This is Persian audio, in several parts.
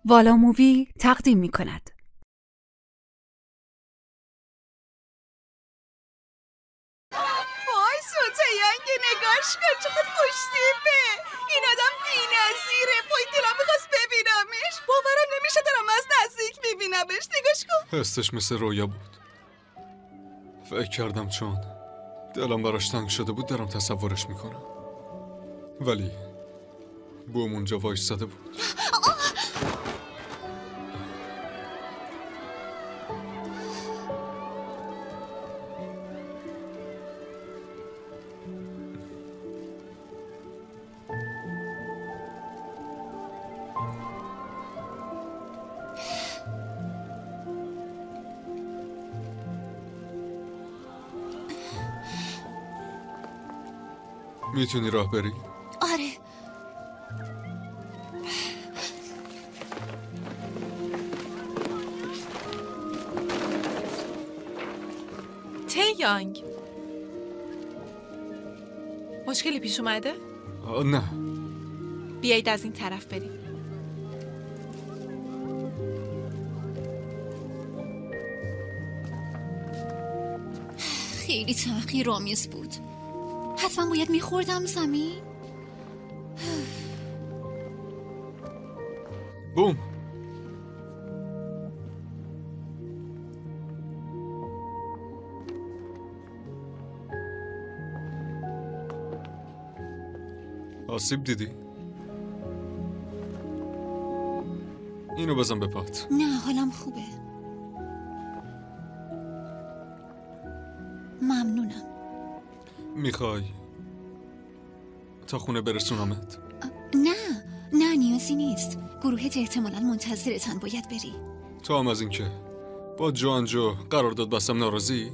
والا مووی تقدیم می کند. وای سوتیانگ نگاش کن چقدر خوشتیپه. این آدم بی‌نظیره. پای دلم میخواست ببینمش. باورم نمیشه دارم از نزدیک میبینمش. نگاش کن. حسش مثل رویا بود. فکر کردم چون دلم براش تنگ شده بود دارم تصورش میکنم، ولی بوم اونجا وایستاده بود. میتونی راه بری؟ آره. تیانگ، مشکلی پیش اومده؟ نه. بیایید از این طرف بریم. خیلی تحقیرآمیز بود. حتما باید میخوردم زمین. بوم. آسیب دیدی؟ اینو بزن به پات. نه حالم خوبه. ممنونم. میخوای تا خونه برسونمت؟ نه نیازی نیست. گروهت احتمالاً منتظرتن. باید بری. تو هم از این که با جو قرارداد بستم ناراضی؟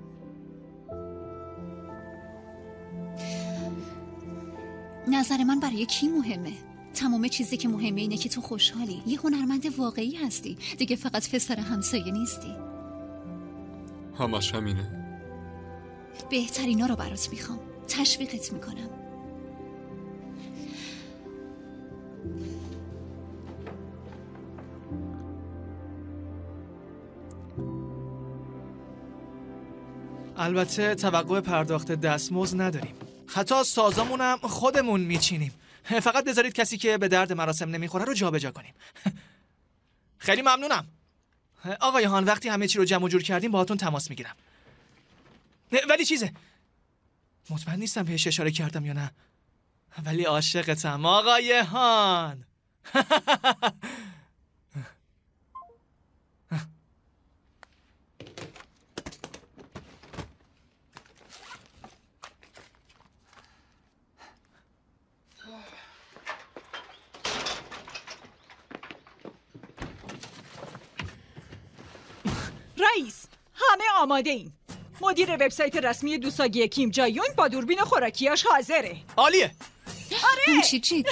نظر من برای کی مهمه؟ تمام چیزی که مهمه اینه که تو خوشحالی. یه هنرمند واقعی هستی. دیگه فقط پسر همسایه نیستی. همش همینه. بهترینا رو برات میخوام. تشویقت میکنم. البته توقع پرداخت دستمزد نداریم. حتی سازامونم خودمون میچینیم. فقط بذارید کسی که به درد مراسم نمیخوره رو جابجا کنیم. خیلی ممنونم. آقای هان، وقتی همه چی رو جمع و جور کردیم باهاتون تماس میگیرم. ولی چیزه، مطمئن نیستم بهش اشاره کردم یا نه، ولی عاشقتم آقای هان. رئیس، همه آماده ایم. مدیر وبسایت رسمی دوساگی کیم جایون با دوربین خوراکیاش حاضره. عالیه. آره. میشه جدی؟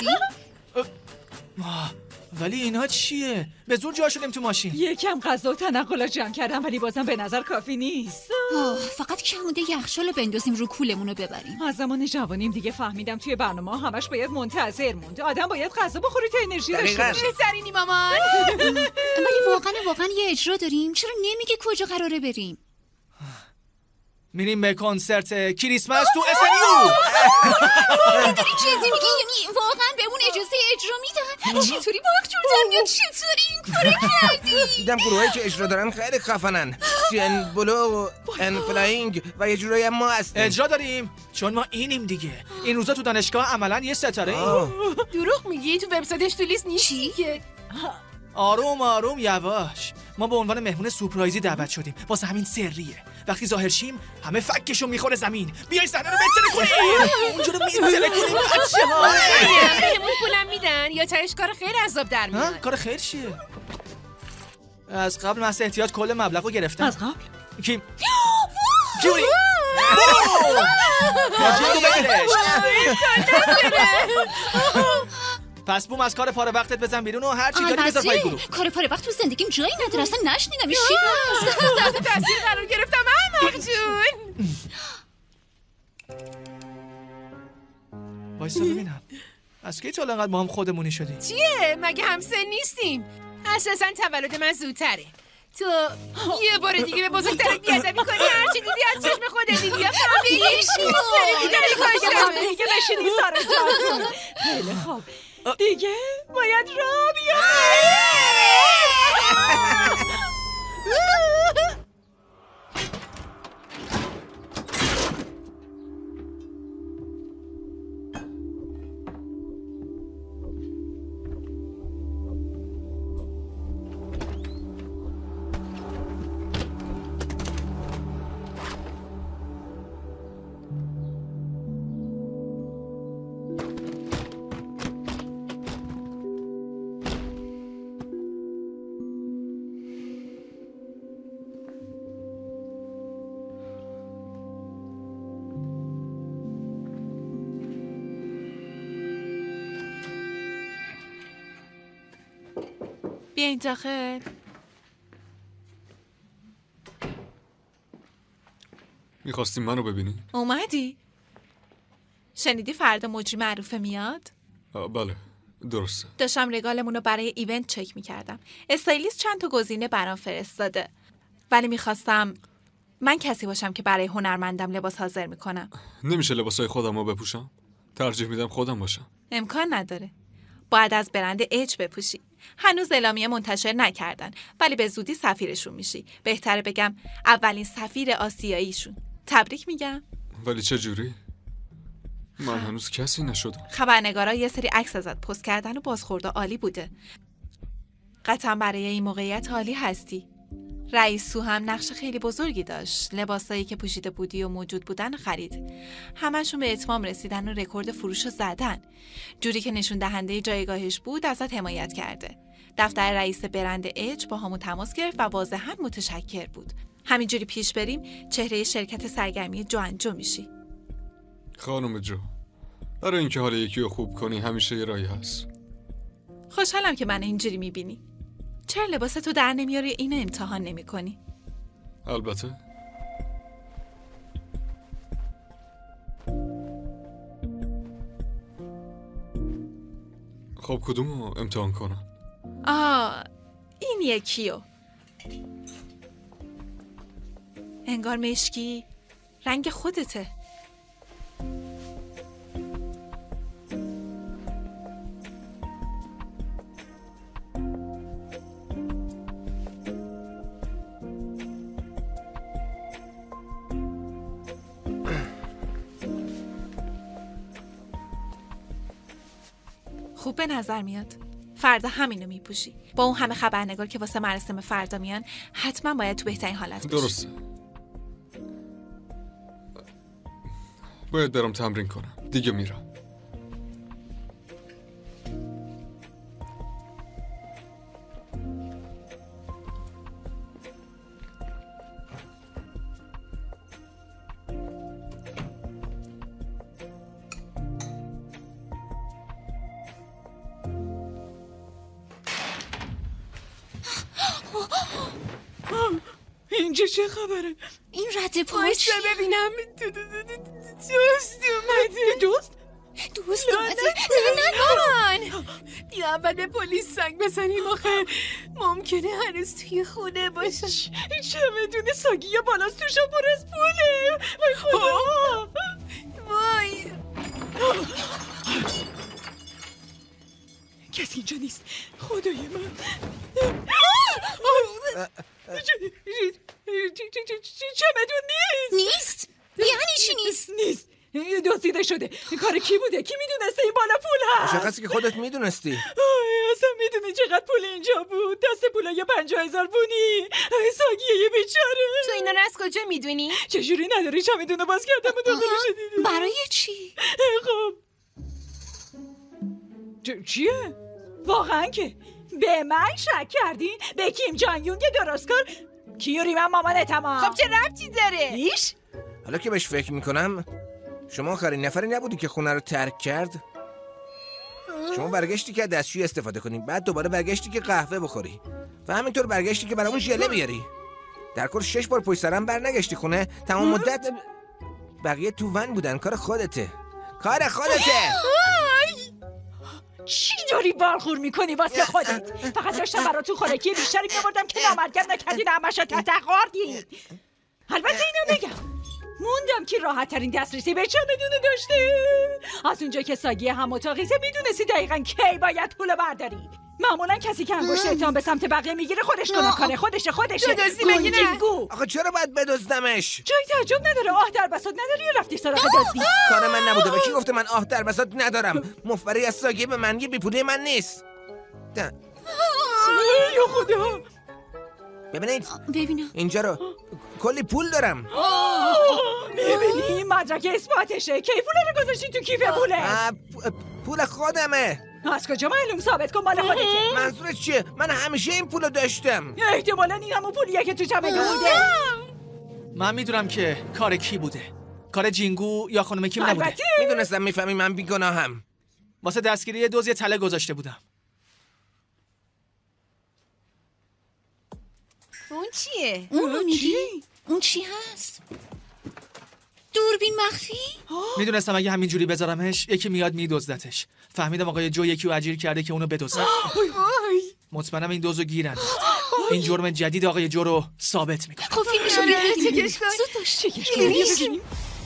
ولی اینا چیه؟ به زور جا شدیم تو ماشین. یکم غذا و تنقلات جمع کردم ولی بازم به نظر کافی نیست. فقط کمونده یخچالو بندازیم رو کولمونو ببریم. از زمان جوانیم دیگه فهمیدم توی برنامه همش باید منتظر موند. آدم باید غذا بخوره تا انرژی داشته باشه. بهترینی مامان. ولی واقعا یه اجرا داریم. چرا نمیگه کجا قراره بریم؟ میریم به کنسرت کریسمس تو SNU. داری جدی میگی؟ یعنی واقعا بهمون اجازه اجرا میدن؟ چطوری با وقت جور میاد؟ چطوری این کارو کردی؟ دیدم گروهایی که اجرا دارن خیلی خفنن. سین بلو و ان فلاینگ و یه جورایی هم ما هستیم. اجرا داریم چون ما اینیم دیگه. این روزا تو دانشگاه عملا یه ستاره ایم. دروغ میگی؟ تو وبسایتش تو لیست نیستی که. آروم یواش. ما به عنوان مهمون سورپرایزی دعوت شدیم. واسه همین سریه. وقتی ظاهر شیم همه فکشو میخوره زمین. بیای صحنه رو بتره کنیم. اونجا رو میتره کنیم بچه‌ها. بهمون پولم میدن یا تهش کار خیر عذاب در میاد؟ کار خیر چیه؟ از قبل محض احتیاط کل مبلغو گرفتم. از قبل؟ کی جوری؟ پس بوم از کار پاره وقتت بزن بیرون و هر چی داری بذار پای گروه. کار پاره وقت تو زندگیم جایی نداره. اصلا نشنیدم چی هست. تحت تاثیر قرار گرفتم احمق جون. وایسا ببینم از کی تو انقدر با هم خودمونی شدی؟ چیه؟ مگه همسن نیستیم؟ اساسا تولد من زودتره. تو یه بار دیگه به بزرگترت بیادبی کنی، هرچی دیدی از چشم خودت دیدی. دیگه بشینی سر جاتون. خیلی خوب، دیگه باید راه بیاد. بیاین داخل. میخواستی منو ببینی؟ اومدی؟ شنیدی فردا مجری معروفه میاد؟ بله درسته. داشتم رگالمون رو برای ایونت چک میکردم. استایلیست چند تا گزینه برام فرستاده، ولی میخواستم من کسی باشم که برای هنرمندم لباس حاضر میکنم. نمیشه لباسای خودم رو بپوشم؟ ترجیح میدم خودم باشم. امکان نداره. باید از برند اچ بپوشی. هنوز اعلامیه منتشر نکردن، ولی به زودی سفیرشون میشی. بهتره بگم اولین سفیر آسیاییشون. تبریک میگم. ولی چه جوری؟ من هنوز کسی نشدم. خبرنگارا یه سری عکس ازت پست کردن و بازخورد عالی بوده. قطعا برای این موقعیت عالی هستی. رئیس سو هم نقش خیلی بزرگی داشت. لباسایی که پوشیده بودی و موجود بودن خرید. همشون به اتمام رسیدن و رکورد فروش رو زدن. جوری که نشون دهنده جایگاهش بود ازت حمایت کرده. دفتر رئیس برند اچ با همون تماس گرفت و واضحاً متشکر بود. همینجوری پیش بریم چهره شرکت سرگرمی جو انجو میشی. خانم جو، برای اینکه حال یکی رو خوب کنی همیشه یه راهی هست. خوشحالم که من اینجوری میبینی. چرا لباستو در نمیاری اینو امتحان نمی کنی؟ البته. خب کدومو امتحان کنم؟ این یکیو. انگار مشکی رنگ خودته. خوب به نظر میاد. فردا همینو میپوشی. با اون همه خبرنگار که واسه مراسم فردا میان، حتما باید تو بهترین حالت باشی. درسته. باید برم تمرین کنم. دیگه میرم. اینجا چه خبره؟ این رد پا چیه؟ ببینم دوست اومده. دوست اومده؟ نه مامان، بیا اول به پلیس زنگ بزنیم. آخه ممکنه هنوز توی خونه باشه. چمدون ساگی بالاست توشا پر از پوله. وای خدا. وای کسی اینجا نیست. خدای من. چمدون نیست. یعنی چی نیست؟ نیست. دزدیده شده. کار کی بوده؟ کی میدونسته این بالا پول هست؟ مشخصی که خودت میدونستی. اصلا میدونی چقدر پول اینجا بود؟ دست پولای 50,000 بونی. ساگیه یه بیچاره. تو اینا رو از کجا میدونی؟ چجوری نداری؟ چمدون رو باز کردم و داخلش دیدی. برای چی؟ خب چیه؟ واقعا که به من شک کردین؟ به کیم جان یونگ درستکار؟ کیوری من مامانتم. خب چه ربطی داره؟ هیچ؟ حالا که بهش فکر میکنم شما آخرین نفری نبودی که خونه رو ترک کرد؟ شما برگشتی که دستشویی استفاده کنی، بعد دوباره برگشتی که قهوه بخوری و همینطور برگشتی که برامون ژله بیاری. در کل 6 بار پشت سرم برنگشتی خونه. تمام مدت بقیه تو ون بودن. کار خودته. چی داری بارخور میکنی واسه خودت؟ فقط داشتم براتون خوراکی بیشتری می‌آوردم که نامرگم نکردین همشو تتقاردین. البته اینو بگم موندم که راحت ترین دسترسی به چمدونو داشته. از اونجا که ساگی هم اتاقیته میدونستی دقیقاً کی باید پولو برداری. معمولا کسی که انگشت اتهام به سمت بقیه میگیره خودش گناهکاره. خودشه دزدی مگه نه؟ آخه چرا باید بدزدمش؟ جای تعجب نداره. آه در بساط نداری یا رفتی سراغ دزدی؟ کار من نبوده. به کی گفته من آه در بساط ندارم؟ مفبری از ساگه به من یه بیپوله من نیست. یا خدا. ببینید ببینم اینجا رو کلی پول دارم. میبینی مدرک اثباتشه. کی پول رو گذاشتی تو کیف پوله؟ پول خودمه. از کجا معلوم؟ ثابت کن مال خودته. منظورت چیه؟ من همیشه این پولو داشتم. احتمالاً این همون پولیه که تو چمدون بوده. من میدونم که کار کی بوده. کار جینگو یا خانم کیم نبوده. میدونستم میفهمی من بیگناهم. واسه دستگیری دوز یه تله گذاشته بودم. اون چیه؟ اون میگی؟ اون چی هست؟ دوربین مخفی؟ میدونستم اگه همینجوری بذارمش یکی میاد میدزدتش. فهمیدم آقای جو یکی رو اجیر کرده که اونو بدزده. مطمئنم این دوزو گیر انداخت. این جرم جدید آقای جو رو ثابت میکنه. خب فیلمشو بیارید. چکش کن. زود باش. چکش کن.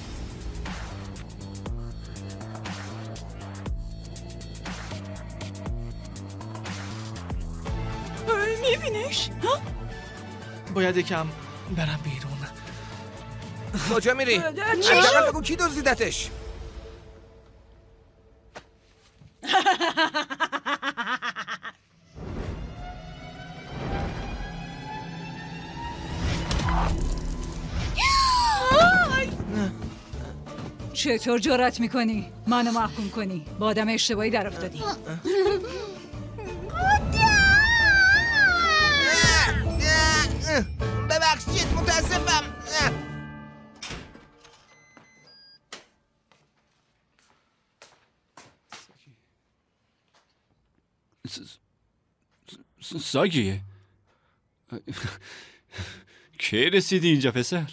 میبینیش؟ باید یکم برم بیرون. کجا میری؟ حداقل بگو کی دزدیدتش؟ چطور جرأت میکنی؟ منو محکوم کنی؟ با آدم اشتباهی در افتادی. ببخشید متاسفم. ساگیه کی رسیدی اینجا پسر؟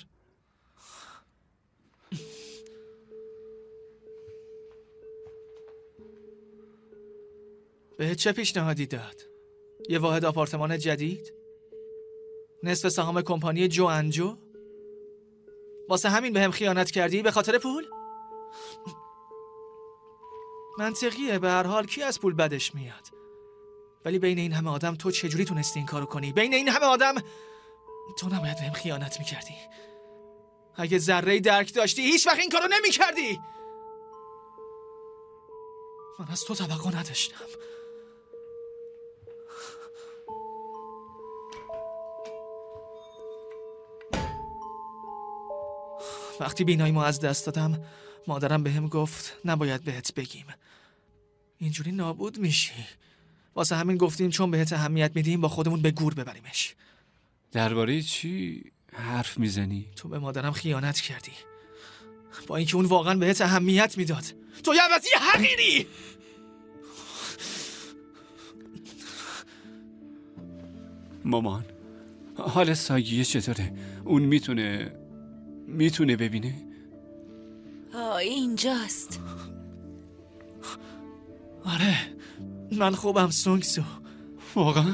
به چه پیشنهادی داد؟ یه واحد آپارتمان جدید؟ نصف سهام کمپانی جو انجو؟ واسه همین بهم خیانت کردی به خاطر پول؟ منطقیه، به هر حال کی از پول بدش میاد. ولی بین این همه آدم تو چجوری تونستی این کارو کنی؟ بین این همه آدم تو نباید بهم خیانت میکردی. اگه ذره‌ای درک داشتی هیچ وقت این کارو نمیکردی. من از تو توقع نداشتم. وقتی بیناییمو از دست دادم مادرم بهم گفت نباید بهت بگیم، اینجوری نابود میشی. واسه همین گفتیم چون بهت اهمیت میدیم با خودمون به گور ببریمش. درباره چی حرف میزنی؟ تو به مادرم خیانت کردی با اینکه اون واقعا بهت اهمیت میداد. تو یه عوضی حقیری. مامان حال ساگیه چطوره؟ اون میتونه ببینه؟ اینجاست. آره من خوبم سونگسو. واقعا؟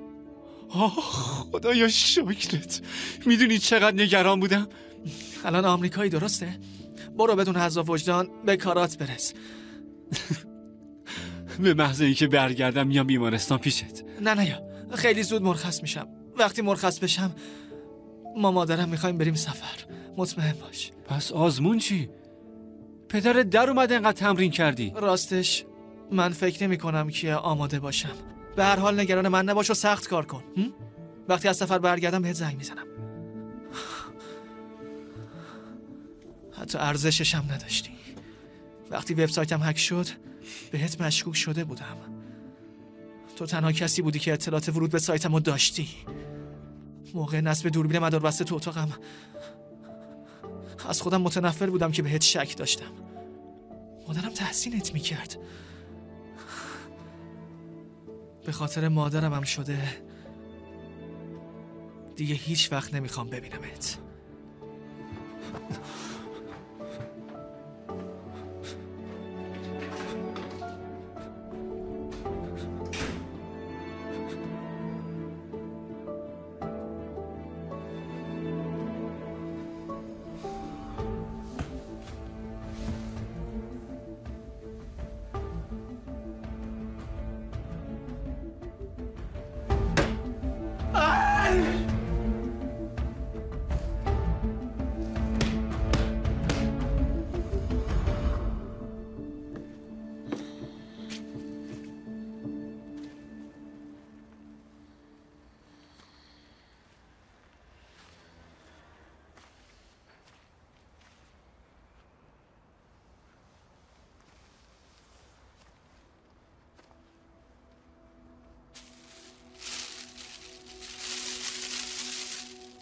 خدایا شکرت. میدونی چقدر نگران بودم؟ الان آمریکایی درسته؟ برو بدون حذف وجدان به کارات برس. به محض اینکه برگردم میام بیمارستان پیشت. نه خیلی زود مرخص میشم. وقتی مرخص بشم ما مادرم میخوایم بریم سفر. مطمئن باش. پس آزمون چی؟ پدرت در اومده انقدر تمرین کردی. راستش من فکر نمی کنم که آماده باشم. به هر حال نگران من نباش و سخت کار کن. وقتی از سفر برگردم بهت زنگ میزنم. حتی ارزشش هم نداشتی. وقتی وبسایتم هک شد بهت مشکوک شده بودم. تو تنها کسی بودی که اطلاعات ورود به سایتمو داشتی. موقع نصب دوربین مداربسته تو اتاقم از خودم متنفر بودم که بهت شک داشتم. مادرم تحسینت میکرد. به خاطر مادرم هم شده دیگه هیچ وقت نمیخوام ببینمت.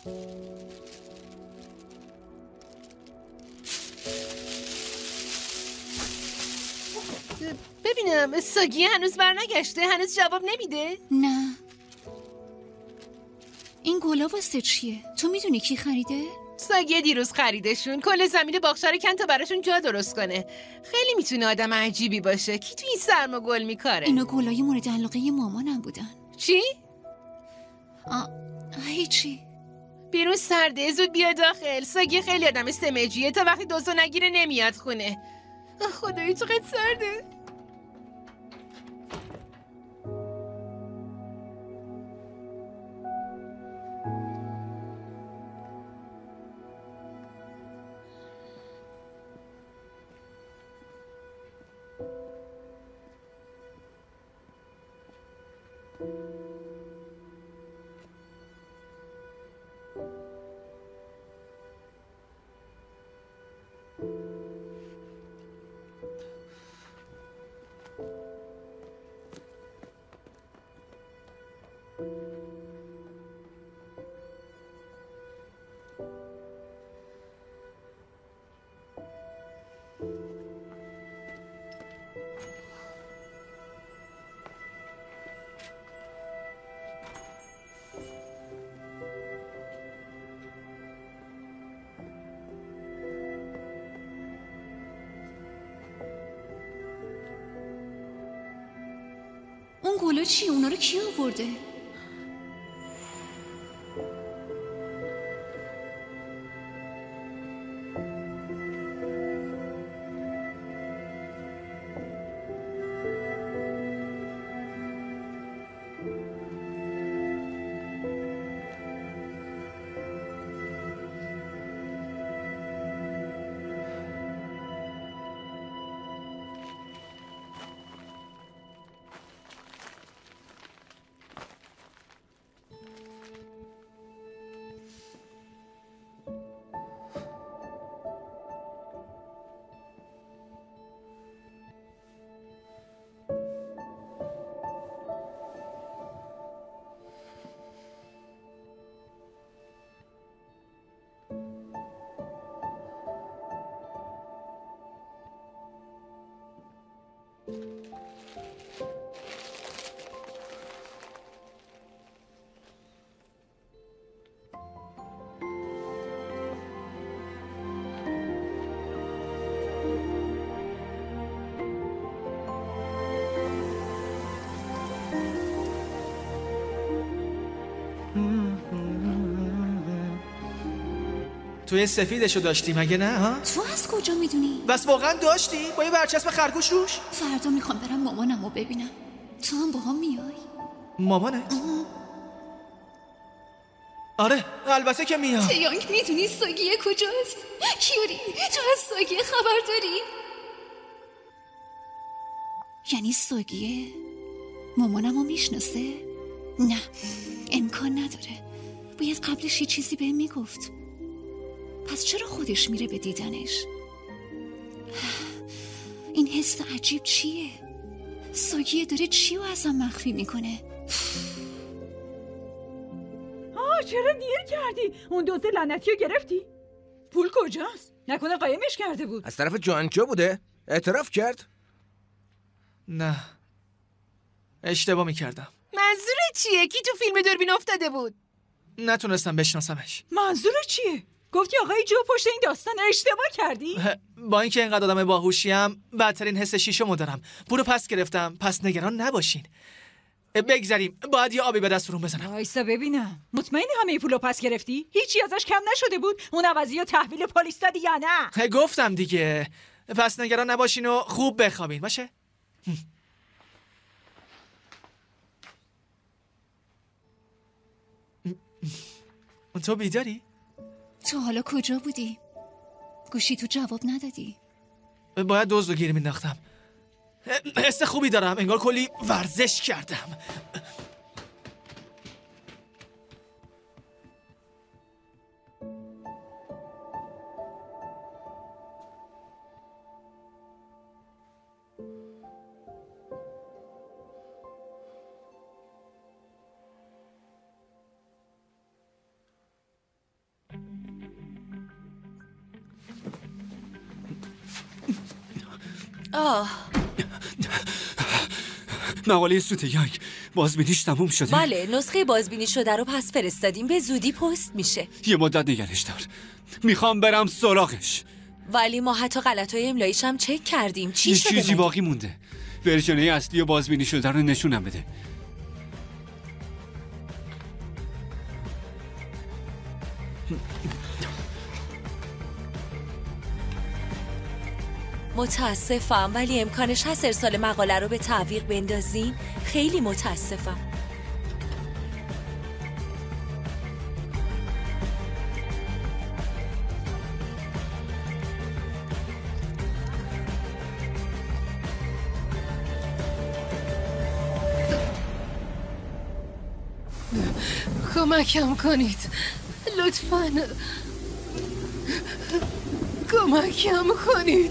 ببینم ساگی هنوز برنگشته؟ هنوز جواب نمیده؟ نه. این گلا واسه چیه؟ تو میدونی کی خریده؟ ساگی دیروز خریدشون. کل زمین باغچه رو کن تا براشون جا درست کنه. خیلی میتونه آدم عجیبی باشه. کی تو این سرما گل میکاره؟ اینا گلای مورد علاقه مامانم بودن. چی؟ هیچی. بیرون سرده، زود بیا داخل. ساگی خیلی آدم سمجیه، تا وقتی دوزو نگیره نمیاد خونه. خدایی چقدر سرده. اون گلا چی؟ اونا رو کی آورده؟ توی سفیدشو داشتی مگه نه ها؟ تو از کجا میدونی؟ بس واقعا داشتی؟ با یه برچسب خرگوش روش؟ فردا میخوام برم مامانمو ببینم. تو هم با هم میای؟ مامانت؟ آره البته که میام. تیانک میدونی ساگیه کجاست؟ کیوری تو از ساگیه خبر داری؟ یعنی ساگیه مامانمو میشناسه؟ نه امکان نداره. باید قبلش یه چیزی بهم میگفت. پس چرا خودش میره به دیدنش؟ این حس عجیب چیه؟ ساگیه داره چیو ازم مخفی میکنه؟ چرا دیر کردی؟ اون دوز لعنتی رو گرفتی؟ پول کجاست؟ نکنه قایمش کرده بود؟ از طرف جوانجو بوده؟ اعتراف کرد؟ نه اشتباه میکردم. منظورت چیه؟ کی تو فیلم دوربین افتاده بود؟ نتونستم بشناسمش. منظورت چیه؟ گفتی آقای جو پشت این داستان اشتباه کردی؟ با اینکه اینقدر آدم باهوشیم بدترین حس شیشمو دارم. پولو پس گرفتم، پس نگران نباشین. بگذریم، باید یه آبی به دستورون بزنم. وایسا ببینم. مطمئنی همه پولو پس گرفتی؟ هیچی ازش کم نشده بود؟ اون عوضی و تحویل پلیس دادی یا نه؟ گفتم دیگه. پس نگران نباشین و خوب بخوابین باشه؟ تو بیداری؟ تو حالا کجا بودی؟ گوشی تو جواب ندادی. باید دزدو گیر مینداختم. حس خوبی دارم، انگار کلی ورزش کردم. مقاله سوت یانگ بازبینیش تموم شده؟ بله، نسخه بازبینی شده رو پس فرستادیم، به زودی پست میشه. یه مدت نگرش دار، میخوام برم سراغش. ولی ما حتی غلطای املاییش هم چک کردیم. چی شده؟ یه چیزی باقی مونده. ورژن اصلی و بازبینی شده رو نشونم بده. متاسفم، ولی امکانش هست ارسال مقاله رو به تعویق بندازین؟ خیلی متاسفم. کمکم کنید لطفاً، کمکم کنید.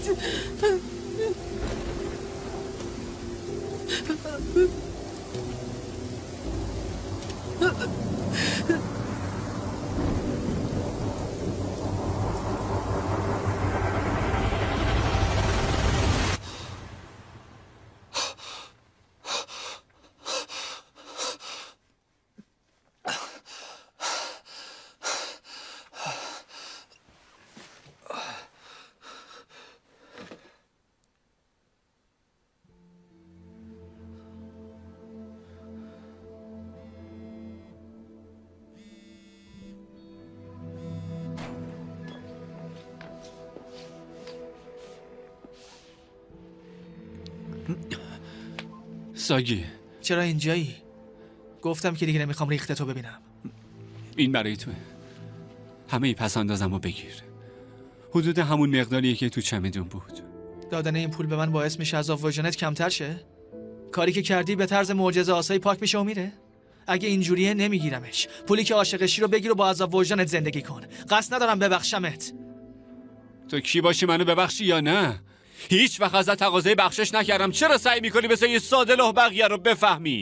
ساگی چرا اینجایی؟ گفتم که دیگه نمیخوام ریخته تو ببینم. این برای توه. همه ای پس اندازم رو بگیر. حدود همون مقداریه که تو چمدون بود. دادن این پول به من باعث میشه عذاب وجدانت کمتر شه؟ کاری که کردی به طرز معجزه آسایی پاک میشه و میره؟ اگه اینجوریه نمیگیرمش. پولی که عاشقشی رو بگیر و با عذاب وجدانت زندگی کن. قصد ندارم ببخشمت. تو کی باشی منو ببخشی یا نه؟ هیچ وقت ازت تقاضای بخشش نکردم. چرا سعی میکنی مثل یه ساده لوح بقیه رو بفهمی؟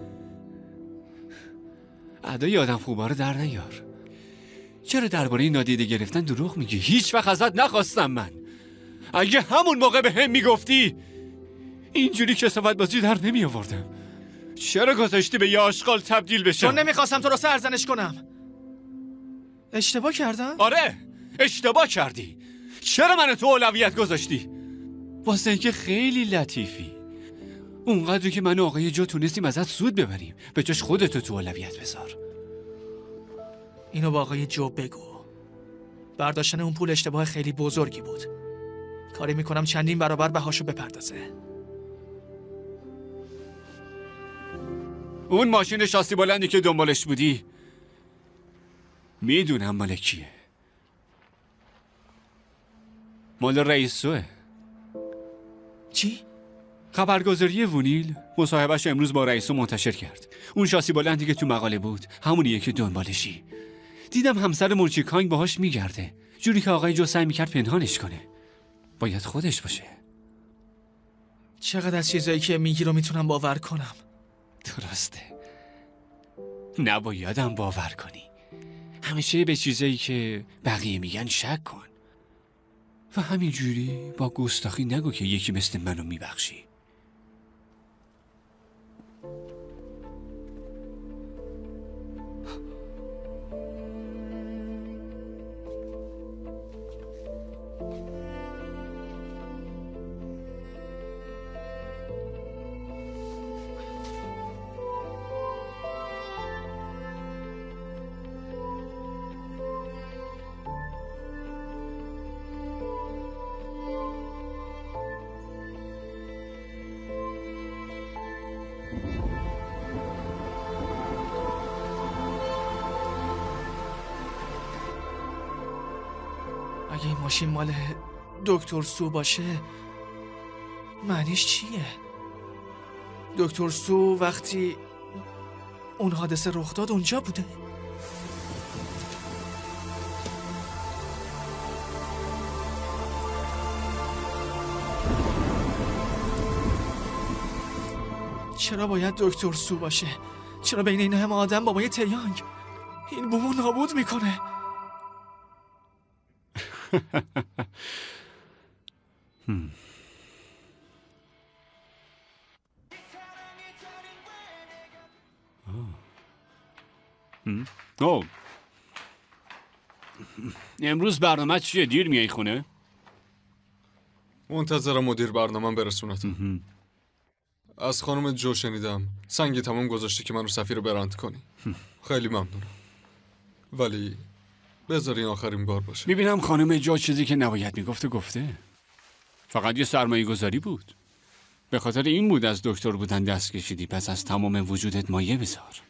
ادای آدم خوبا رو در نیار. چرا درباره نادیده گرفتن دروغ میگی؟ هیچ وقت ازت نخواستم من. اگه همون موقع به هم میگفتی اینجوری کثافت بازی در نمی آوردم. چرا گذاشتی به یه آشغال تبدیل بشم؟ چون نمیخواستم تو رو سرزنش کنم. اشتباه کردم؟ آره اشتباه کردی. چرا منو تو اولویت گذاشتی؟ واسه اینکه خیلی لطیفی. اونقدر که من و آقای جو تونستیم ازت سود ببریم، به جاش خودتو تو اولویت بذار. اینو با آقای جو بگو. برداشتن اون پول اشتباه خیلی بزرگی بود. کاری میکنم چندین برابر بهاشو بپردازه. اون ماشین شاسی بلندی که دنبالش بودی میدونم مال کیه. مال رئیس سوه. چی؟ خبرگزاری وونیل مصاحبهش امروز با رئیسو منتشر کرد. اون شاسی بلندی که تو مقاله بود همونیه که دنبالشی. دیدم همسر مورچیکانگ باهاش میگرده، جوری که آقای جو سعی میکرد پنهانش کنه. باید خودش باشه. چقدر از چیزایی که میگی رو میتونم باور کنم. درسته. نبایدم باور کنی. همیشه به چیزایی که بقیه میگن شک کن. و همینجوری با گستاخی نگو که یکی مثل منو میبخشی. اگه این ماشین مال دکتر سو باشه معنیش چیه؟ دکتر سو وقتی اون حادثه رخ داد اونجا بوده؟ چرا باید دکتر سو باشه؟ چرا بین این همه آدم بابای تیانگ؟ این بومو نابود میکنه. اوه امروز برنامه چیه؟ دیر میای خونه؟ منتظرم مدیر برنامه‌ام برسونت. از خانم جو شنیدم سنگ تمام گذاشتی که من رو سفیر برند کنی. خیلی ممنونم، ولی بذار این آخرین بار باشه. میبینم خانم جو چیزی که نباید میگفته گفته. فقط یه سرمایه گذاری بود. به خاطر این بود از دکتر بودن دست کشیدی، پس از تمام وجودت مایه بذار.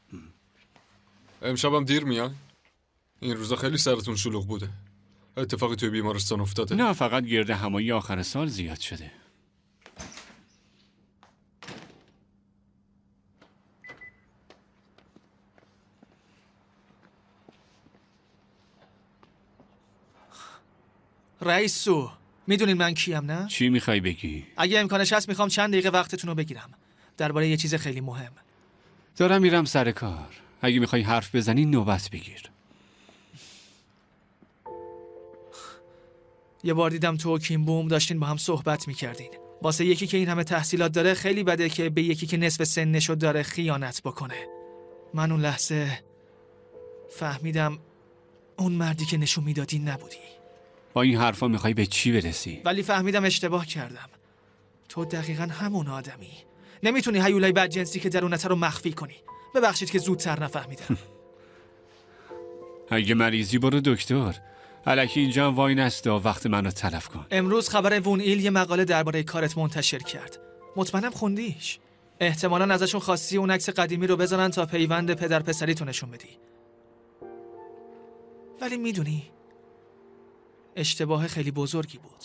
امشبم دیر میای؟ این روزا خیلی سرتون شلوغ بوده. اتفاقی توی بیمارستان افتاده؟ نه، فقط گرد همایی آخر سال زیاد شده. رئیس سو، میدونین من کیم نه؟ چی میخوای بگی؟ اگه امکانش هست میخوام چند دقیقه وقتتون رو بگیرم درباره یه چیز خیلی مهم. دارم میرم سر کار. اگه میخوای حرف بزنی نوبت بگیر. یه بار دیدم تو و کیم بوم داشتین با هم صحبت میکردین. واسه یکی که این همه تحصیلات داره خیلی بده که به یکی که نصف سنشو داره خیانت بکنه. من اون لحظه فهمیدم اون مردی که نشون میدادی نبودی. با این حرفا میخوای به چی برسی؟ ولی فهمیدم اشتباه کردم. تو دقیقاً همون آدمی. نمیتونی هیولای بدجنسی که درونت رو مخفی کنی. ببخشید که زودتر نفهمیدم. اگه مریضی برو دکتر. الکی اینجا هم وای نستا وقت منو تلف کن. امروز خبر وون ایل یه مقاله درباره کارت منتشر کرد. مطمئنم خوندیش. احتمالاً ازشون خواستی اون عکس قدیمی رو بذارن تا پیوند پدر پسریتو نشون بدی. ولی میدونی اشتباه خیلی بزرگی بود.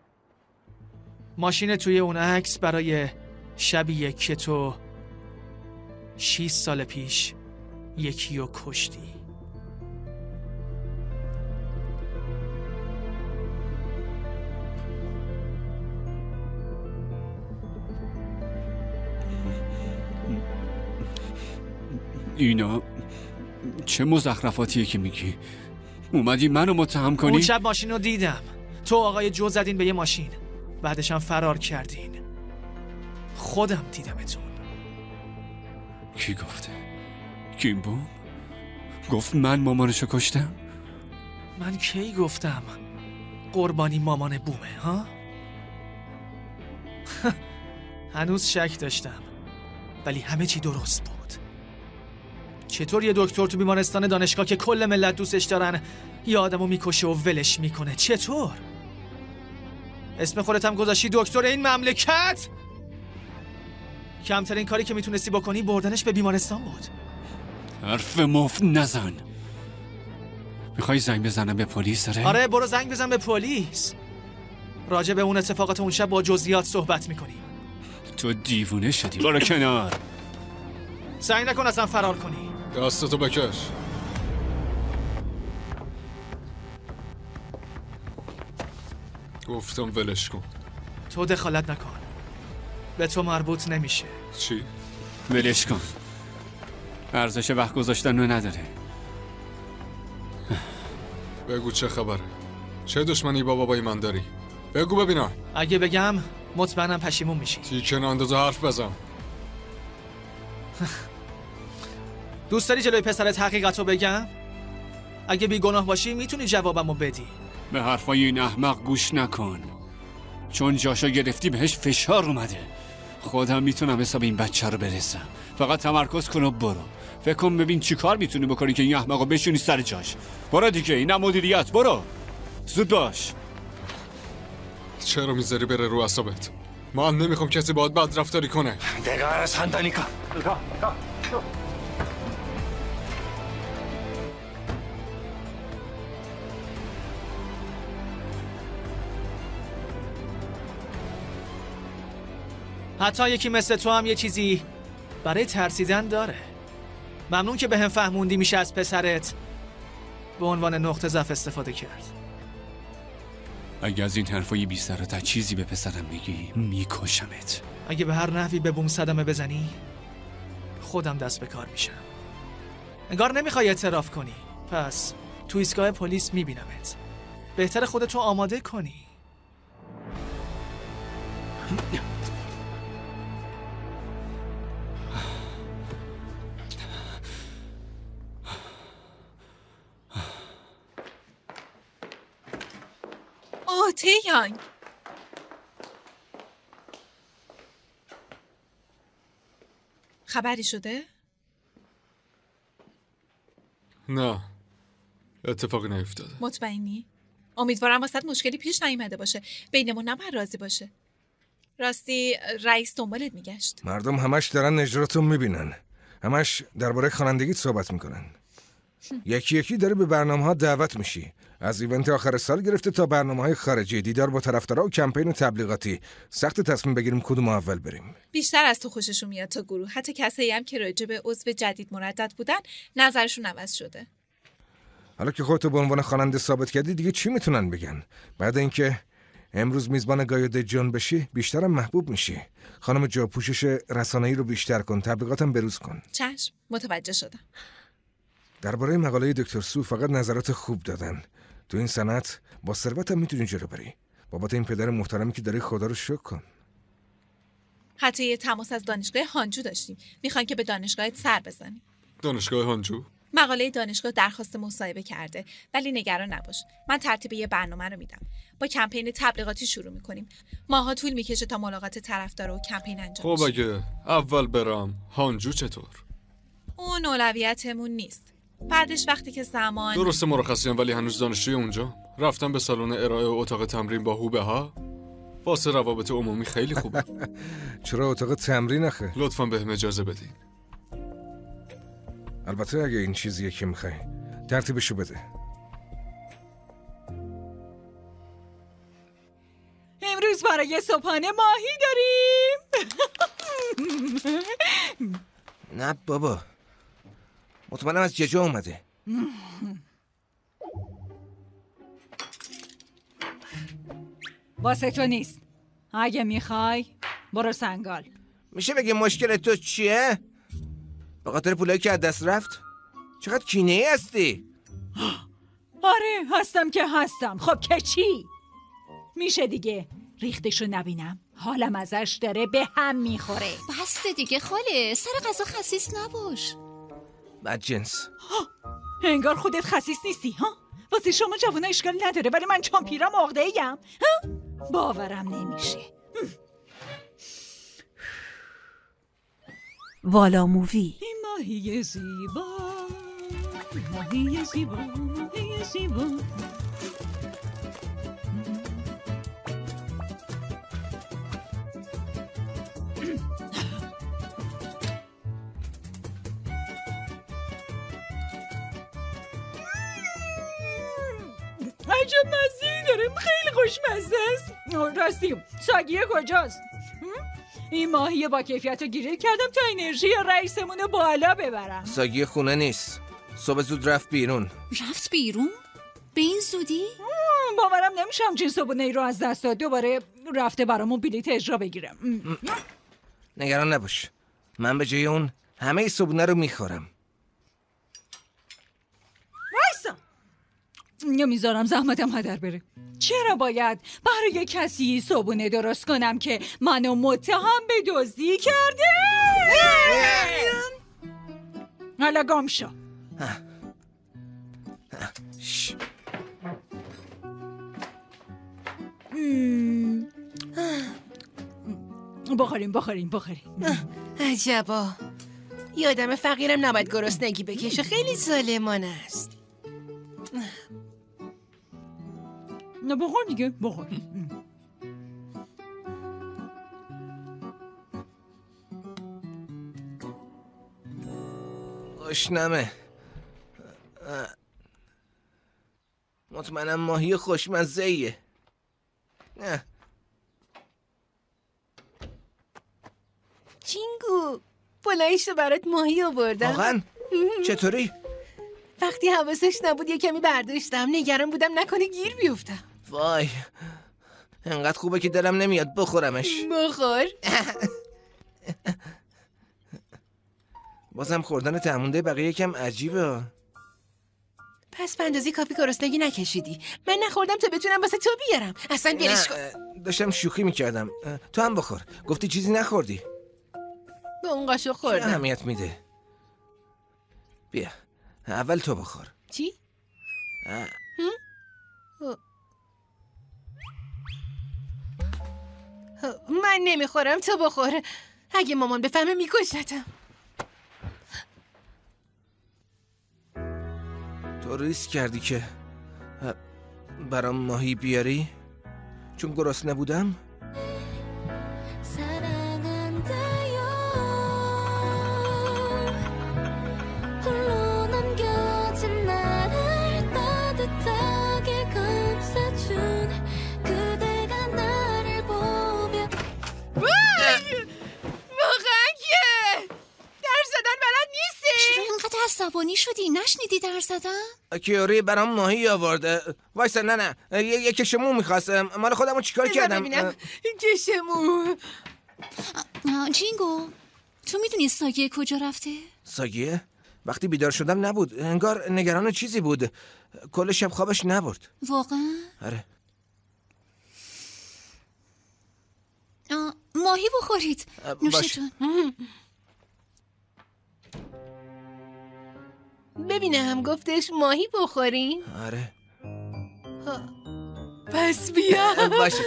ماشین توی اون عکس برای شبیه که تو 6 سال پیش یکی رو کشتی. اینا چه مزخرفاتیه که میگی؟ اومدی منو متهم کنی؟ اون شب ماشین رو دیدم. تو آقای جو زدین به یه ماشین، بعدش هم فرار کردین. خودم دیدمتون. کی گفته؟ کیم بوم؟ گفت من مامانشو کشتم؟ من کی گفتم قربانی مامان بومه ها؟ هنوز شک داشتم، ولی همه چی درست بود. چطور یه دکتر تو بیمارستان دانشگاه که کل ملت دوستش دارن یه آدمو میکشه و ولش میکنه؟ چطور؟ اسم خودت هم گذاشتی دکتر این مملکت؟ کمترین کاری که میتونستی بکنی بردنش به بیمارستان بود. حرف مفت نزن. میخوای زنگ بزنم به پلیس؟ آره برو زنگ بزن به پلیس. راجع به اون اتفاقات اون شب با جزئیات صحبت میکنیم. تو دیوونه شدی. برو کنار. سعی نکن اصلا فرار کنی. دستتو بکش. گفتم ولش کن. تو دخالت نکن. به تو مربوط نمیشه. چی؟ ولش کن. ارزش وقت گذاشتن رو نداره. بگو چه خبره؟ چه دشمنی با بابای من داری؟ بگو ببینم. اگه بگم مطمئنم پشیمون میشی. تیکن اندازه حرف بزن. دوست داری جلوی پسرت حقیقت رو بگم؟ اگه بیگناه باشی میتونی جوابمو بدی. به حرفای این احمق گوش نکن، چون جاشو گرفتی بهش فشار اومده. خودم میتونم حساب این بچه رو برسم. فقط تمرکز کن و برو. فکر کن ببین چی کار میتونی بکنی که این احمقو بشونی سر جاش. برو دیگه، اینم مدیریت. برو زود باش. چرا میذاری بره رو اعصابت؟ من نمیخوام کسی باهات بد رفتاری کنه. حتی یکی مثل تو هم یه چیزی برای ترسیدن داره. ممنون که به هم فهموندی میشه از پسرت به عنوان نقطه ضعف استفاده کرد. اگه از این حرفای بی سر و ته چیزی به پسرم بگی میکشمت. اگه به هر نحوی به بوم صدمه بزنی خودم دست به کار میشم. انگار نمیخوای اعتراف کنی، پس تو ایستگاه پلیس میبینمت. بهتر خودتو آماده کنی. اوه تیانگ. خبری شده؟ نه، اتفاقی نیفتاده. مطمئنی؟ امیدوارم واسط مشکلی پیش نیامده باشه. بینمون نباید راضی باشه. راستی رئیس دنبالت میگشت. مردم همش دارن اجراتو میبینن. همش درباره خوانندگیت صحبت میکنن. یکی یکی داره به برنامه‌ها دعوت میشی. از ایونت آخر سال گرفته تا برنامه‌های خارجی، دیدار با طرفدارا و کمپین تبلیغاتی. سخت تصمیم بگیریم کدوم اول بریم. بیشتر از تو خوششون میاد تا گروه. حتی کسایی هم که راجع به عضو جدید مردد بودن نظرشون عوض شده. حالا که خودتو به عنوان خواننده ثابت کردی دیگه چی میتونن بگن؟ بعد اینکه امروز میزبان گایوده جان بشی بیشترم محبوب میشی. خانم جو پوشش رسانه‌ای رو بیشتر کن، تبلیغاتم بروز کن. چشم، متوجه شدم. درباره مقاله دکتر سو فقط نظرات خوب دادن. تو این صنعت با ثروتم میتونی جلو بری. بابت این پدر محترمی که داری خدا رو شکر کن. حتی یه تماس از دانشگاه هانجو داشتیم. میخوان که به دانشگاهت سر بزنیم. دانشگاه هانجو؟ مقاله دانشگاه درخواست مصاحبه کرده، ولی نگران نباش. من ترتیب یه برنامه رو میدم. با کمپین تبلیغاتی شروع میکنیم. ماها طول میکشه تا ملاقات طرفدارا و کمپین انجام خب بشه. اگه اول برم هانجو چطور؟ اون اولویتمون نیست. بعدش وقتی که زمان درسته مرخصیم ولی هنوز دانشجوی اونجا. رفتم به سالن ارائه و اتاق تمرین با هوبه ها. واسه روابط عمومی خیلی خوبه. چرا اتاق تمرین آخه؟ لطفاً بهم اجازه بدین. البته اگه این چیزیه که میخوای ترتیبشو بده. امروز برای صبحانه ماهی داریم. نه بابا، مطمئنم از ججا اومده. واسه تو نیست. اگه میخوای برو سنگال. میشه بگی مشکل تو چیه؟ به خاطر پولایی که از دست رفت؟ چقدر کینه‌ای هستی؟ آره هستم که هستم. خب که چی؟ میشه دیگه ریختشو نبینم؟ حالم ازش داره به هم میخوره. بسته دیگه خاله، سر غذا خسیس نباش. بدجنس. انگار خودت خسیس نیستی ها؟ واسه شما جوونا اشکالی نداره ولی من چامپیرم عقده‌ایم. باورم نمیشه. والا مووی. این ماهی زیبا، ماهی زیبا، ماهی زیبا. عجب مزه‌ای داره، خیلی خوشمزه است. راستی ساگیه کجاست؟ این ماهی با کیفیت رو گریل کردم تا انرژی رئیسمون رو بالا ببرم. ساگیه خونه نیست، صبح زود رفت بیرون. رفت بیرون؟ به این زودی؟ باورم نمیشه همچین صبحونه‌ای رو از دست داد. دوباره رفته برامون بلیت اجرا بگیرم. نگران نباش، من به جای اون همه صبحونه رو میخورم. وایسا، نمیذارم زحمتم هدر بره. چرا باید برای کسی صبحونه درست کنم که منو متهم به دزدی کرده؟ حالا گم شو. بخوریم. عجبا، یه آدم فقیرم نباید گرسنگی بکشه. خیلی ظالمانه است. نه بخور دیگه، بخور. گشنمه. مطمئنم ماهی خوشمزه‌ایه. چینگو، بلایشو برات ماهی آوردم. واقعا؟ چطوری؟ وقتی حواسش نبود یه کمی برداشتم. نگران بودم نکنه گیر بیفتم. وای، انقدر خوبه که دلم نمیاد بخورمش. بخور. بازم خوردن تعمونده بقیه کم عجیبه. پس به اندازه کافی گرسنگی نکشیدی. من نخوردم تا بتونم واسه تو بیارم. اصلا بیارش کن. داشتم شوخی میکردم. تو هم بخور. گفتی چیزی نخوردی. به اون قاشق خوردم. چه اهمیت میده؟ بیا اول تو بخور. چی؟ من نمیخورم، تو بخور. اگه مامان بفهمه میکشتم. تو ریسک کردی که برام ماهی بیاری؟ چون گرسنه بودم؟ عصبانی شدی؟ نشنیدی در زدم؟ کیوری برام ماهی آورده. وایسا نه یه کشمو میخواستم. مال خودمو چیکار کردم؟ ببینم کشمو. جینگو تو میدونی ساگیه کجا رفته؟ ساگیه؟ وقتی بیدار شدم نبود. انگار نگران چیزی بود. کل شب خوابش نبرد. واقعا؟ آره. ماهی بخورید. نوشتون. ببینم گفتش ماهی بخورین؟ آره. پس بیا. باشه.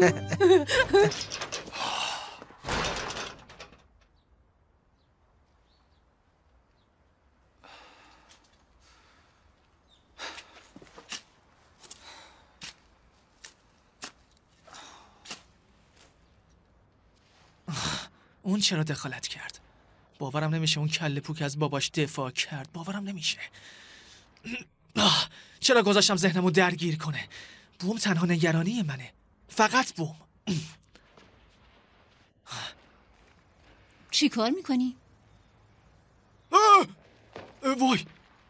اون چرا دخالت کرد؟ باورم نمیشه اون کله پوک از باباش دفاع کرد. باورم نمیشه. چرا گذاشتم ذهنمو درگیر کنه؟ بوم تنها نگرانی منه. فقط بوم. چی کار میکنی؟ وای،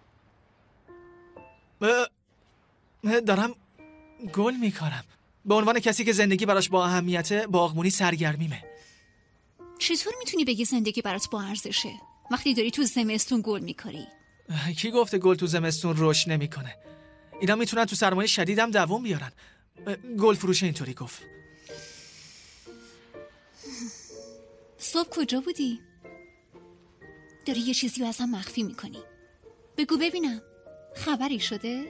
دارم گل میکارم. به عنوان کسی که زندگی براش با اهمیته، باغبونی سرگرمیمه. چطور میتونی بگی زندگی برات با ارزشه وقتی داری تو زمستون گل میکاری؟ کی گفته گل تو زمستون رشد نمیکنه؟ اینا میتونن تو سرمایه شدیدم دوام بیارن. گل فروش اینطوری گفت. صبح کجا بودی؟ داری یه چیزی رو ازم مخفی میکنی. بگو ببینم خبری شده؟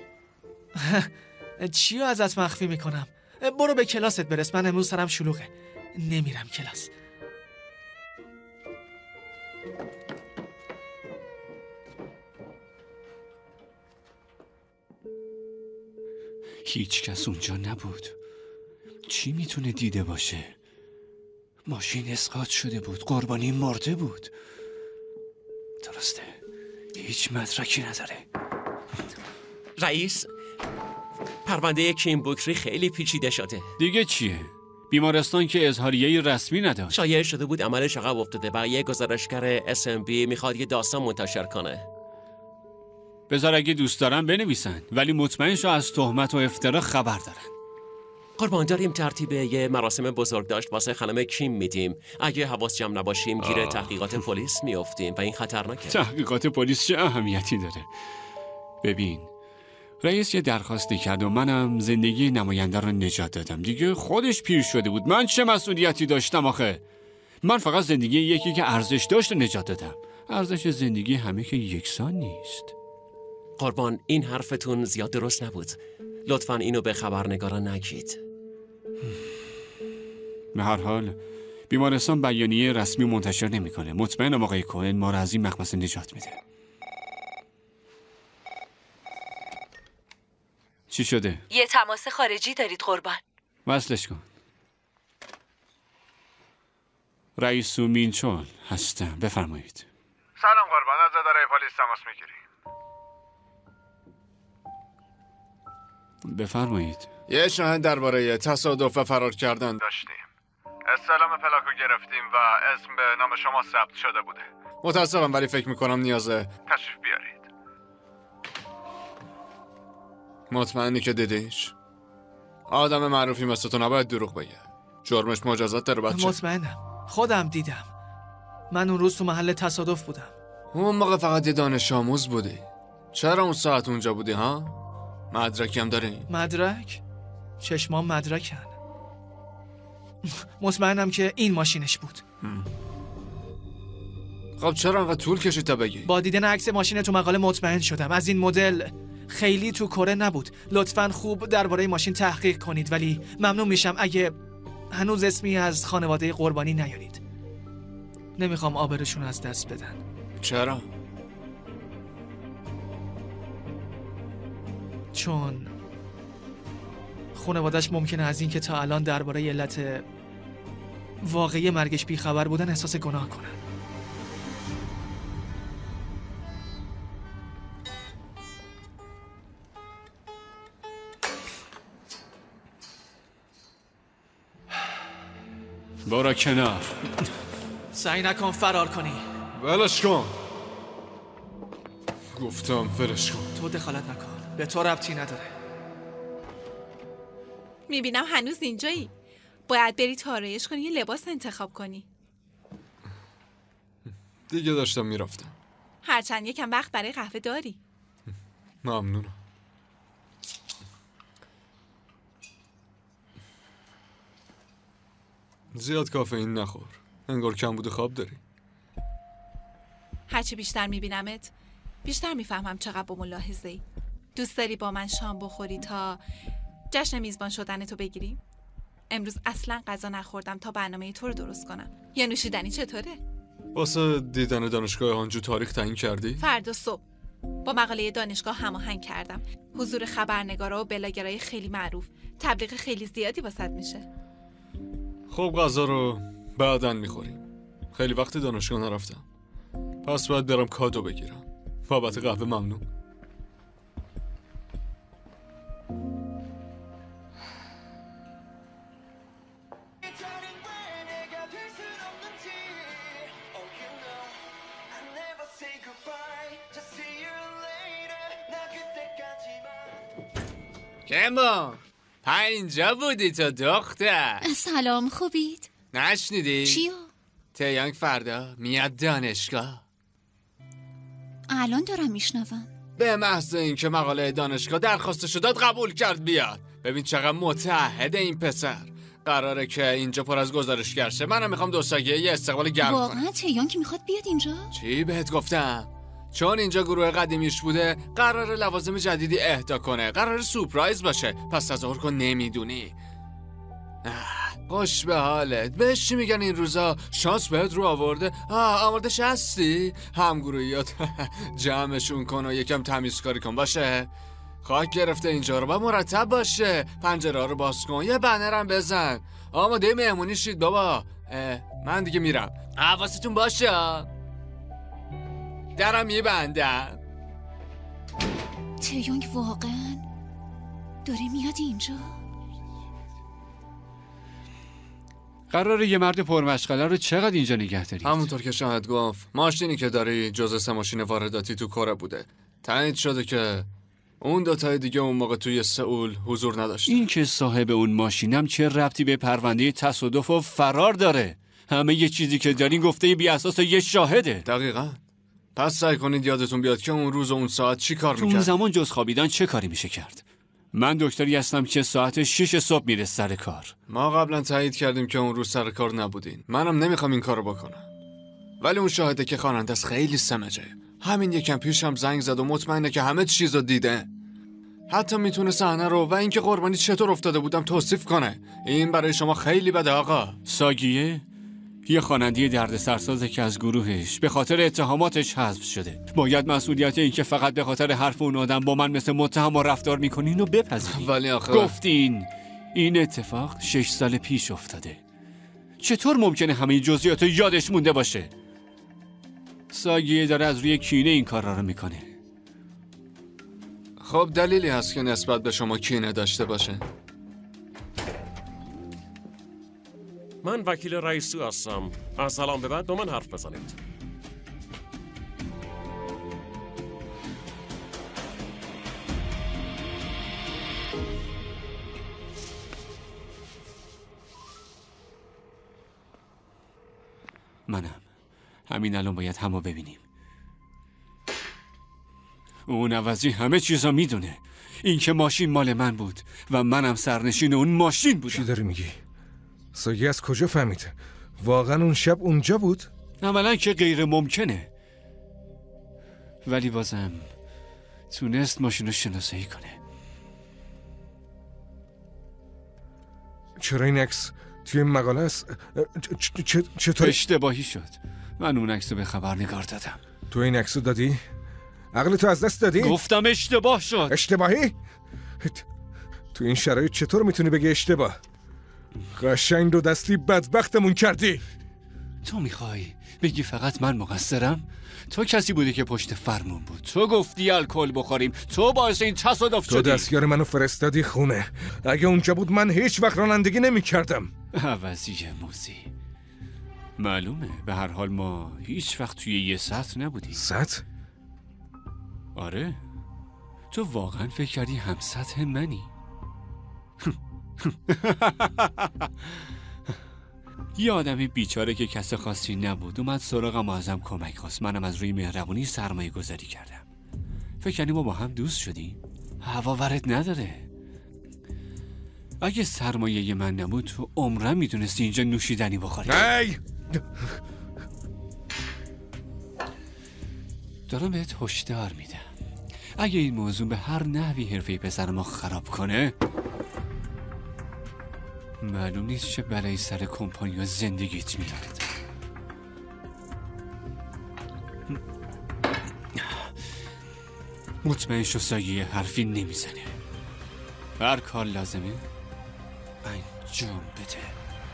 چی رو ازت مخفی میکنم؟ برو به کلاست برس. من امروز سرم شلوغه، نمیرم کلاس. هیچ کس اونجا نبود. چی میتونه دیده باشه؟ ماشین اسقاط شده بود. قربانی مرده بود. درسته، هیچ مدرکی نداره. رئیس، پرونده کیم بوکری خیلی پیچیده شده. دیگه چیه؟ بیمارستان که اظهاریه رسمی نداشت. شایعه شده بود عملش عقب افتاده و یه گزارشگر SMB میخواد یه داستان منتشر کنه. بذار اگه دوست دارن بنویسن، ولی مطمئن شو از تهمت و افترا خبر دارن. قربان داریم ترتیب یه مراسم بزرگ داشت واسه خانم کیم میدیم. اگه حواس جمع نباشیم گیر تحقیقات پلیس میافتیم و این خطرناکه. تحقیقات پلیس چه اهمیتی داره؟ ببین، رئیس یه درخواستی کرد و منم زندگی نماینده رو نجات دادم. دیگه خودش پیر شده بود. من چه مسئولیتی داشتم آخه؟ من فقط زندگی یکی که ارزش داشت رو نجات دادم. ارزش زندگی همه که یکسان نیست. قربان، این حرفتون زیاد درست نبود. لطفاً اینو به خبرنگاران نگید. به هر حال بیمارستان بیانیه رسمی منتشر نمیکنه. مطمئنم آقای کوهن ما رو از این مخمصه نجات میده. چی شده؟ یه تماس خارجی دارید قربان. وصلش کن. رئیس سومینچول هستم. بفرمایید. سلام قربان، از اداره پلیس تماس میگیری؟ بفرمایید. یه شاهد درباره تصادف و فرار کردن داشتیم. استعلام پلاکو گرفتیم و اسم به نام شما ثبت شده بوده. متاسفم ولی فکر میکنم نیازه تشریف بیارید. مطمئنی که دیدیش؟ آدم معروفی مثل تو نباید دروغ بگه. جرمش مجازات داره بچه. مطمئنم، خودم دیدم. من اون روز تو محل تصادف بودم. اون موقع فقط یه دانش آموز بودی. چرا اون ساعت اونجا بودی ها؟ مدرکی هم داری؟ مدرک؟ چشمام مدرکن. مطمئنم که این ماشینش بود. خب چرا انقدر طول کشید تا بگی؟ با دیدن عکس ماشین تو مقاله مطمئن شدم. از این مدل خیلی تو کره نبود. لطفاً خوب درباره ماشین تحقیق کنید، ولی ممنون میشم اگه هنوز اسمی از خانواده قربانی نیارید. نمیخوام آبروشون از دست بدن. چرا؟ چون خانواده‌اش ممکنه از این که تا الان درباره علت واقعی مرگش بیخبر بودن احساس گناه کنن. برو کنار. سعی نکن فرار کنی. ولش کن. گفتم ولش کن. تو دخالت نکن، به تو ربطی نداره. میبینم هنوز اینجایی. باید بری آرایش کنی، یه لباس انتخاب کنی. دیگه داشتم میرفتم. هرچند یکم وقت برای قهوه داری. ممنونم. زیاد کافئین نخور. انگار کمبود خواب داری. هرچی بیشتر میبینمت بیشتر میفهمم چقدر با ملاحظه‌ای. دوست داری با من شام بخوری تا جشن میزبان شدن تو بگیریم؟ امروز اصلا غذا نخوردم تا برنامه تو رو درست کنم. یا نوشیدنی چطوره؟ واسه دیدن دانشگاه هانجو تاریخ تعیین کردی؟ فردا صبح با مقاله دانشگاه هماهنگ کردم. حضور خبرنگارا و بلاگرای خیلی معروف. تبلیغ خیلی زیادی واسط میشه. خب غذا رو بعداً میخوریم. خیلی وقت دانشگاه نرفتم. پس باید برم کادو بگیرم. بابت قهوه ممنون. کمبا اینجا بودی تو دختر؟ سلام، خوبید؟ نشنیدی؟ چیو؟ تیانگ فردا میاد دانشگاه. الان دارم میشنوم. به محض اینکه مقاله دانشگاه درخواستشو داد قبول کرد بیاد. ببین چقدر متعهد این پسر. قراره که اینجا پر از گزارشگر شه. منم میخوام 2 ساعته یه استقبال گرم کنم. واقعا تیانگ میخواد بیاد اینجا؟ چی بهت گفتم؟ چون اینجا گروه قدیمیش بوده قراره لوازم جدیدی اهدا کنه. قراره سورپرایز باشه. پس تصور کن نمیدونی. خوش به حالت. بهش چی میگن این روزا؟ شانس بهت رو آورده. آمادهش هستی؟ همگروهیات جمعشون کن و یکم تمیزکاری کن. باشه؟ خاک گرفته اینجا رو با مرتب باشه. پنجره رو باز کن. یه بنرم بزن. آماده مهمونی شید بابا. من دیگه میرم. حواستون باشه. درم میبندم. تیانگ واقعا داره میاد اینجا؟ قراره یه مرد پرمشغله رو چقدر اینجا نگه دارید؟ همونطور که شاهد گفت ماشینی که داری جزء 3 ماشین وارداتی تو کره بوده. تایید شده که اون 2 تای دیگه اون موقع توی سئول حضور نداشت. این که صاحب اون ماشینم چه ربطی به پرونده تصادف و فرار داره؟ همه یه چیزی که دارین گفته بی اساس یه شاهده. دقیقاً. پس سعی کنید یادتون بیاد که اون روز و اون ساعت چی کار میکرد. اون زمان جز خوابیدن چه کاری میشه کرد؟ من دکتری هستم که ساعت 6 صبح میره سر کار. ما قبلا تایید کردیم که اون روز سر کار نبودین. منم نمیخوام این کارو بکنم. ولی اون شاهده که خواننده است خیلی سمجه. همین یکم پیش هم زنگ زد و مطمئنه که همه چیزو دیده. حتی میتونه صحنه رو و اینکه قربانی چطور افتاده بودم توصیف کنه. این برای شما خیلی بده آقا. ساگیه یه خواننده دردسرسازه که از گروهش به خاطر اتهاماتش حذف شده. باید مسئولیت این که فقط به خاطر حرف اون آدم با من مثل متهم رفتار میکنین و بپذیرین. ولی آخه گفتین این اتفاق 6 سال پیش افتاده. چطور ممکنه همه جزئیات یادش مونده باشه؟ ساگیه داره از روی کینه این کارا رو میکنه. خب دلیلی هست که نسبت به شما کینه داشته باشه. من وکیل رئیسو هستم. از الان به بعد با من حرف بزنید. منم. همین الان باید همو ببینیم. اون عوضی همه چیزا میدونه. این که ماشین مال من بود و منم سرنشین اون ماشین بودم. چی داری میگی؟ ساگی از کجا فهمید؟ واقعا اون شب اونجا بود؟ عملا که غیر ممکنه. ولی بازم تونست ماشین رو شناسایی کنه. چرا این عکس توی این مقاله است. چطور؟ اشتباهی شد. من اون عکسو به خبرنگار دادم. تو این عکسو دادی؟ عقل تو از دست دادی؟ گفتم اشتباه شد. اشتباهی؟ تو این شرایط چطور میتونی بگی اشتباه؟ قشنگ 2 دستی بدبختمون کردی. تو میخوای بگی فقط من مقصرم؟ تو کسی بودی که پشت فرمون بود. تو گفتی الکل بخوریم. تو باعث این تصادف شدی. تو دستیار منو فرستادی خونه. اگه اونجا بود من هیچ وقت رانندگی نمی‌کردم. عوضی موزی. معلومه. به هر حال ما هیچ وقت توی یه سطح نبودیم. سطح؟ آره. تو واقعا فکر کردی هم سطح منی؟ یه آدمی بیچاره که کس خاصی نبود اومد سراغم و ازم کمک خواست. منم از روی مهربونی سرمایه گذاری کردم. فکر کنی ما با هم دوست شدیم؟ هوا ورد نداره. اگه سرمایه من نبود تو عمرم میتونستی اینجا نوشیدنی بخوری. ای! دارم بهت هشدار میدم. اگه این موضوع به هر نحوی حرفه پسر ما خراب کنه معلوم نیست چه بلایی سر کمپانی و زندگیت میاد. مطمئن شو سایه حرفی نمیزنه. هر کار لازمه انجام بده.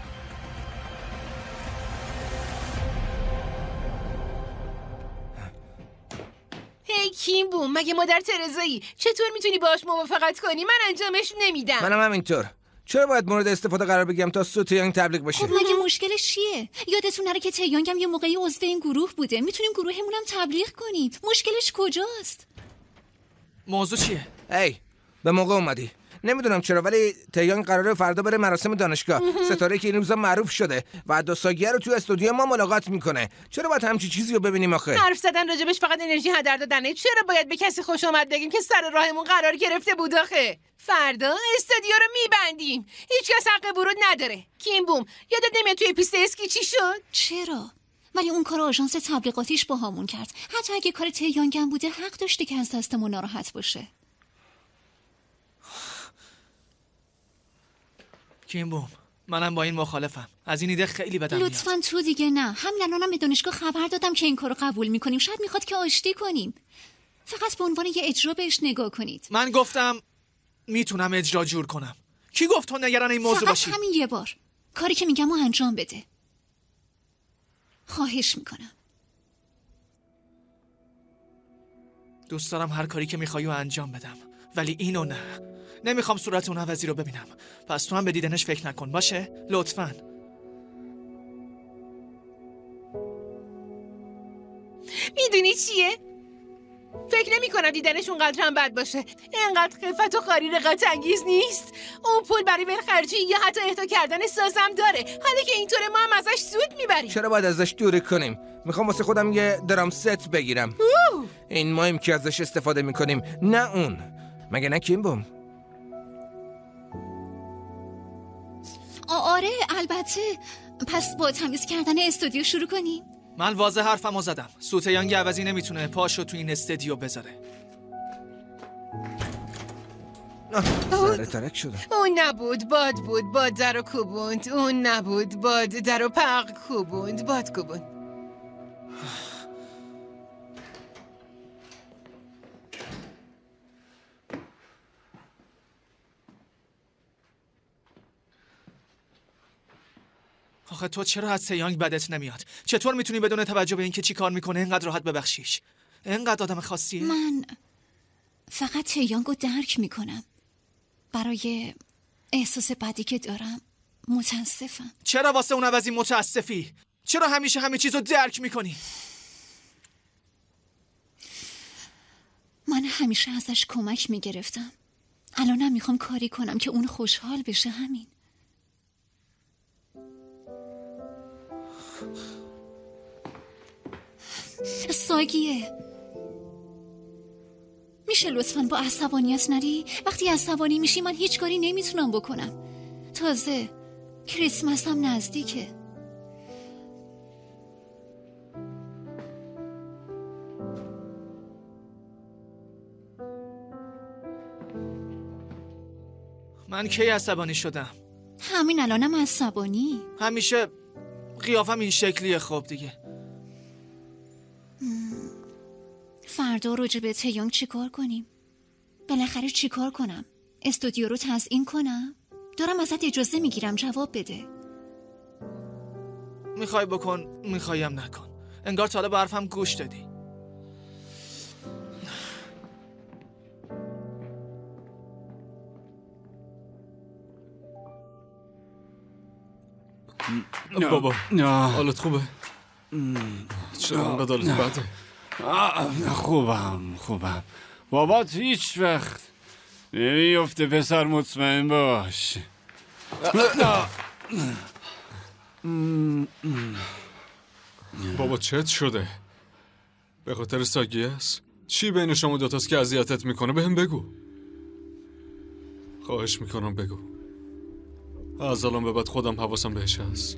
هی کیم بوم، مگه مادر ترزایی؟ چطور میتونی باهاش موافقت کنی؟ من انجامش نمیدم. منم همینطور. چرا باید مورد استفاده قرار بگیرم تا سو تیانگ تبلیغ بشه؟ خب مگه مشکلش چیه؟ یادتون نره که تیانگ هم یه موقعی عضو این گروه بوده. میتونیم گروهمون هم تبلیغ کنیم. مشکلش کجاست؟ موضوع چیه؟ ای به موقع اومدی. نمیدونم چرا ولی تیانگ قراره فردا بره مراسم دانشگاه. ستاره که این روزا معروف شده و 2 سالگیه رو تو استودیو ما ملاقات میکنه. چرا باید همچی چیزی رو ببینیم آخه؟ حرف زدن راجبش فقط انرژی هدر دادنه. چرا باید به کسی خوش آمد بگیم که سر راهمون قرار گرفته بود آخه؟ فردا استودیو رو میبندیم. هیچ کس حق ورود نداره. کیم بوم، یادت نمیاد توی پیست اسکی چی شد؟ چرا؟ ولی اون کار آژانس تبلیغاتیش با همون کرد. حتی اگه کار تیانگ هم بوده حق داشته که از دستمون ناراحت باشه. کیم بوم، منم با این مخالفم. از این ایده خیلی بدم میاد. لطفاً تو دیگه نه. همین الانم به دانشگاه خبر دادم که این کارو قبول میکنیم. شاید میخواد که آشتی کنیم. فقط به عنوان یه اجرا بهش نگاه کنید. من گفتم میتونم اجرا جور کنم. کی گفت تو نگران این موضوع باشی؟ فقط همین یه بار. کاری که میگم رو انجام بده. خواهش میکنم. دوست دارم هر کاری که میخوای رو انجام بدم، ولی اینو نه. نمیخوام صورت اون عوضی رو ببینم. پس تو هم به دیدنش فکر نکن باشه؟ لطفاً. میدونی چیه؟ فکر نمی کنم دیدنش اونقدر هم بد باشه. اینقدر خفت و خاری رقت انگیز نیست. اون پول برای ولخرجی یا حتی اهدا کردن سازم داره. حالا که اینطوره ما هم ازش سود میبریم. چرا باید ازش دوری کنیم؟ میخوام واسه خودم یه درام ست بگیرم. این مایم که ازش استفاده میکنیم، نه اون. مگه نه کیم بوم؟ آره البته. پس با تمیز کردن استودیو شروع کنیم. من واضح حرفمو زدم. سو تیانگ عوضی نمیتونه پاشو تو این استودیو بذاره. سر ترک شده. اون نبود، باد بود، باد در و کوبوند. اون نبود، باد در و پق کوبوند، باد کوبوند. آخه تو چرا از تیانگ بدت نمیاد؟ چطور میتونی بدون توجه به اینکه چی کار میکنه اینقدر راحت ببخشیش؟ اینقدر آدم خاصیه؟ من فقط تیانگو درک میکنم. برای احساس بدی که دارم متاسفم. چرا واسه اون عوضی متاسفی؟ چرا همیشه همه چیزو درک میکنی؟ من همیشه ازش کمک میگرفتم. الانم میخوام کاری کنم که اون خوشحال بشه. همین. ساگیه، میشه لطفاً با عصبانیت نری؟ وقتی عصبانی میشی من هیچ کاری نمیتونم بکنم. تازه کریسمس هم نزدیکه. من کی عصبانی شدم؟ همین الانم عصبانی. همیشه قیافم این شکلیه. خب دیگه فردا راجع به تیونگ چیکار کنیم؟ بالاخره چیکار کنم؟ استودیو رو تزیین کنم؟ دارم ازت اجازه میگیرم جواب بده. میخوای بکن، میخوایم نکن. انگار تا حالا به حرفم گوش دادی. بابا حالت خوبه؟ چرا انقدر حالت بده؟ خوبم بابات هیچ وقت نمیفته. پسر مطمئن باش. بابا چت شده؟ به خاطر ساگی است؟ چی بین شما دوتاست که اذیتت میکنه؟ بهم بگو. خواهش میکنم بگو. از الان به بعد خودم حواسم بهش هست.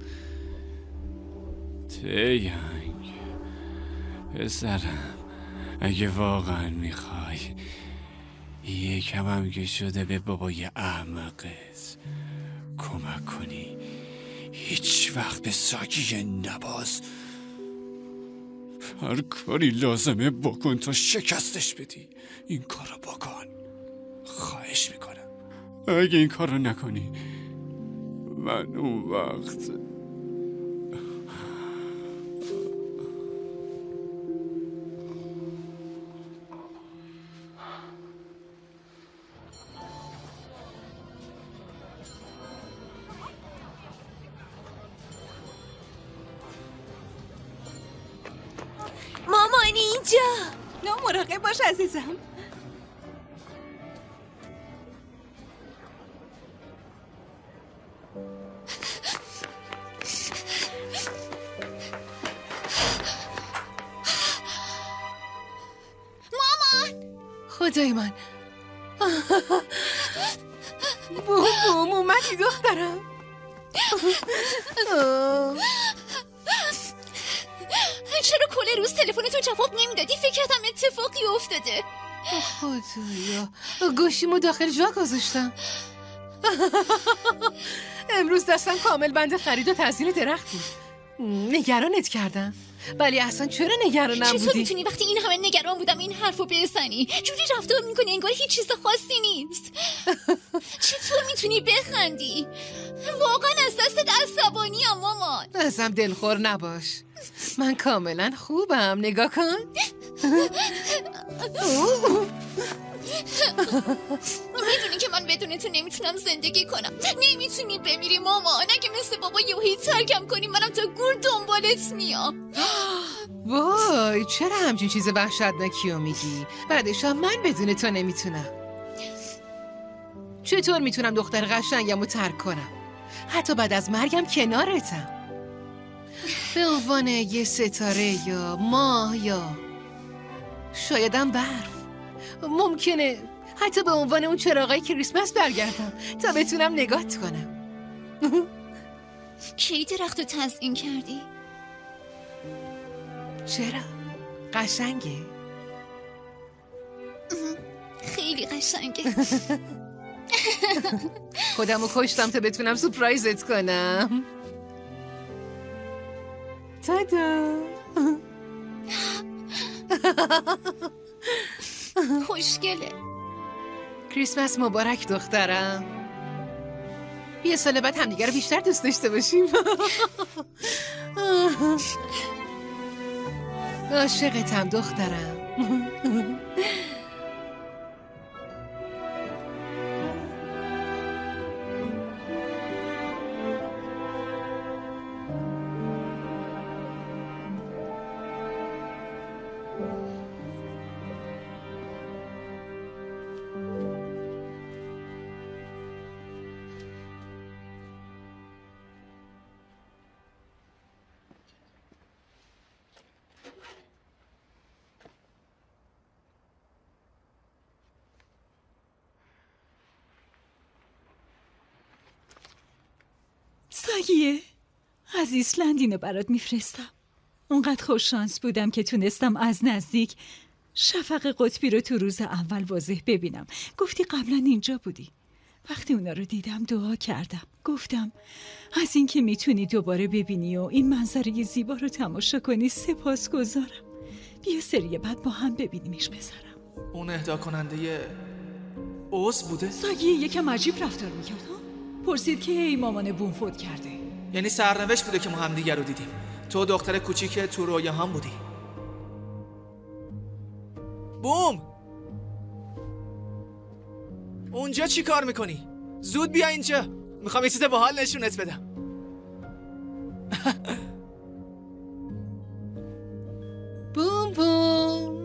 تیونگ پسرم، اگه واقعا میخوای یکم هم که شده به بابای احمقت کمک کنی، هیچ وقت به ساگی نباز. هر کاری لازمه بکن تا شکستش بدی. این کارو بکن، خواهش میکنم. اگه این کارو نکنی من اون وقت مامان اینجا. نه مراقب باش عزیزم. خدای من. بوم اومدی دخترم. چرا کل روز تلفنتو جواب نمیدادی؟ فکر کردم اتفاقی افتاده. خدایا گوشیمو داخل جا گذاشتم. امروز دستم کامل بند خرید و تزیین درخت بود. نگرانت کردم ولی اصلا چرا نگرانم بودی؟ چطور میتونی وقتی این همه نگران بودم این حرفو بزنی؟ جوری رفتار میکنی انگار هیچ چیز خاصی نیست. چطور میتونی بخندی؟ واقعا از دستت عصبانیم مامان. ازم دلخور نباش، من کاملا خوبم. نگاه کن. میدونی که من بدون تو نمیتونم زندگی کنم. نمیتونی بمیری مامان. اگه مثل بابا یوهی ترکم کنی منم تا گور دنبالت میام. وای چرا همچین چیز وحشتناکیو میگی؟ بعدش هم من بدون تو نمیتونم. چطور میتونم دختر قشنگمو ترک کنم؟ حتی بعد از مرگم کنارتم. به عنوان یه ستاره یا ماه یا شایدم برف. ممکنه حتی به عنوان اون چراغای کریسمس برگردم تا بتونم نگات کنم. کی درختو تزیین کردی؟ چرا؟ قشنگه؟ خیلی قشنگه. خودمو کشتم تا بتونم سورپرایزت کنم. تادا. خوشگله. کریسمس مبارک دخترم. یه سال بعد همدیگه رو بیشتر دوست داشته باشیم. عاشقتم دخترم. سایه از ایسلند اینو برات میفرستم. اونقدر خوش شانس بودم که تونستم از نزدیک شفق قطبی رو تو روز اول واضح ببینم. گفتی قبلا اینجا بودی وقتی اونا رو دیدم دعا کردم. گفتم از این که میتونی دوباره ببینی و این منظره زیبا رو تماشا کنی سپاسگزارم. بیا سری بعد با هم ببینیمش پسرم. اون اهدا کننده اوز بوده؟ ساگیه یکم عجیب رفتار میکرد ها؟ پرسید که ای مامان بوم فوت کرده. یعنی سرنوشت بوده که ما هم دیگر رو دیدیم. تو دختر کوچیک تو رویا هم بودی. بوم! اونجا چی کار میکنی؟ زود بیا اینجا. میخوام یه چیز باحال نشونت بدم. بوم بوم.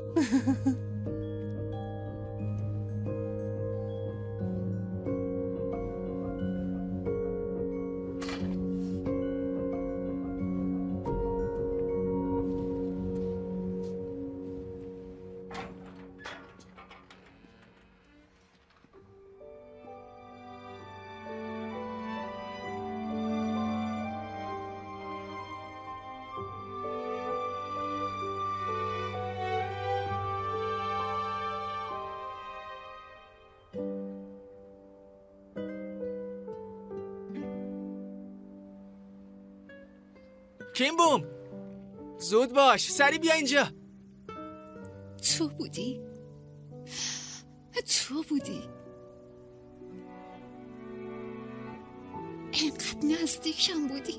کیم بوم، زود باش، سری بیا اینجا. تو بودی؟ تو بودی؟ اینقدر نزدیکم بودی؟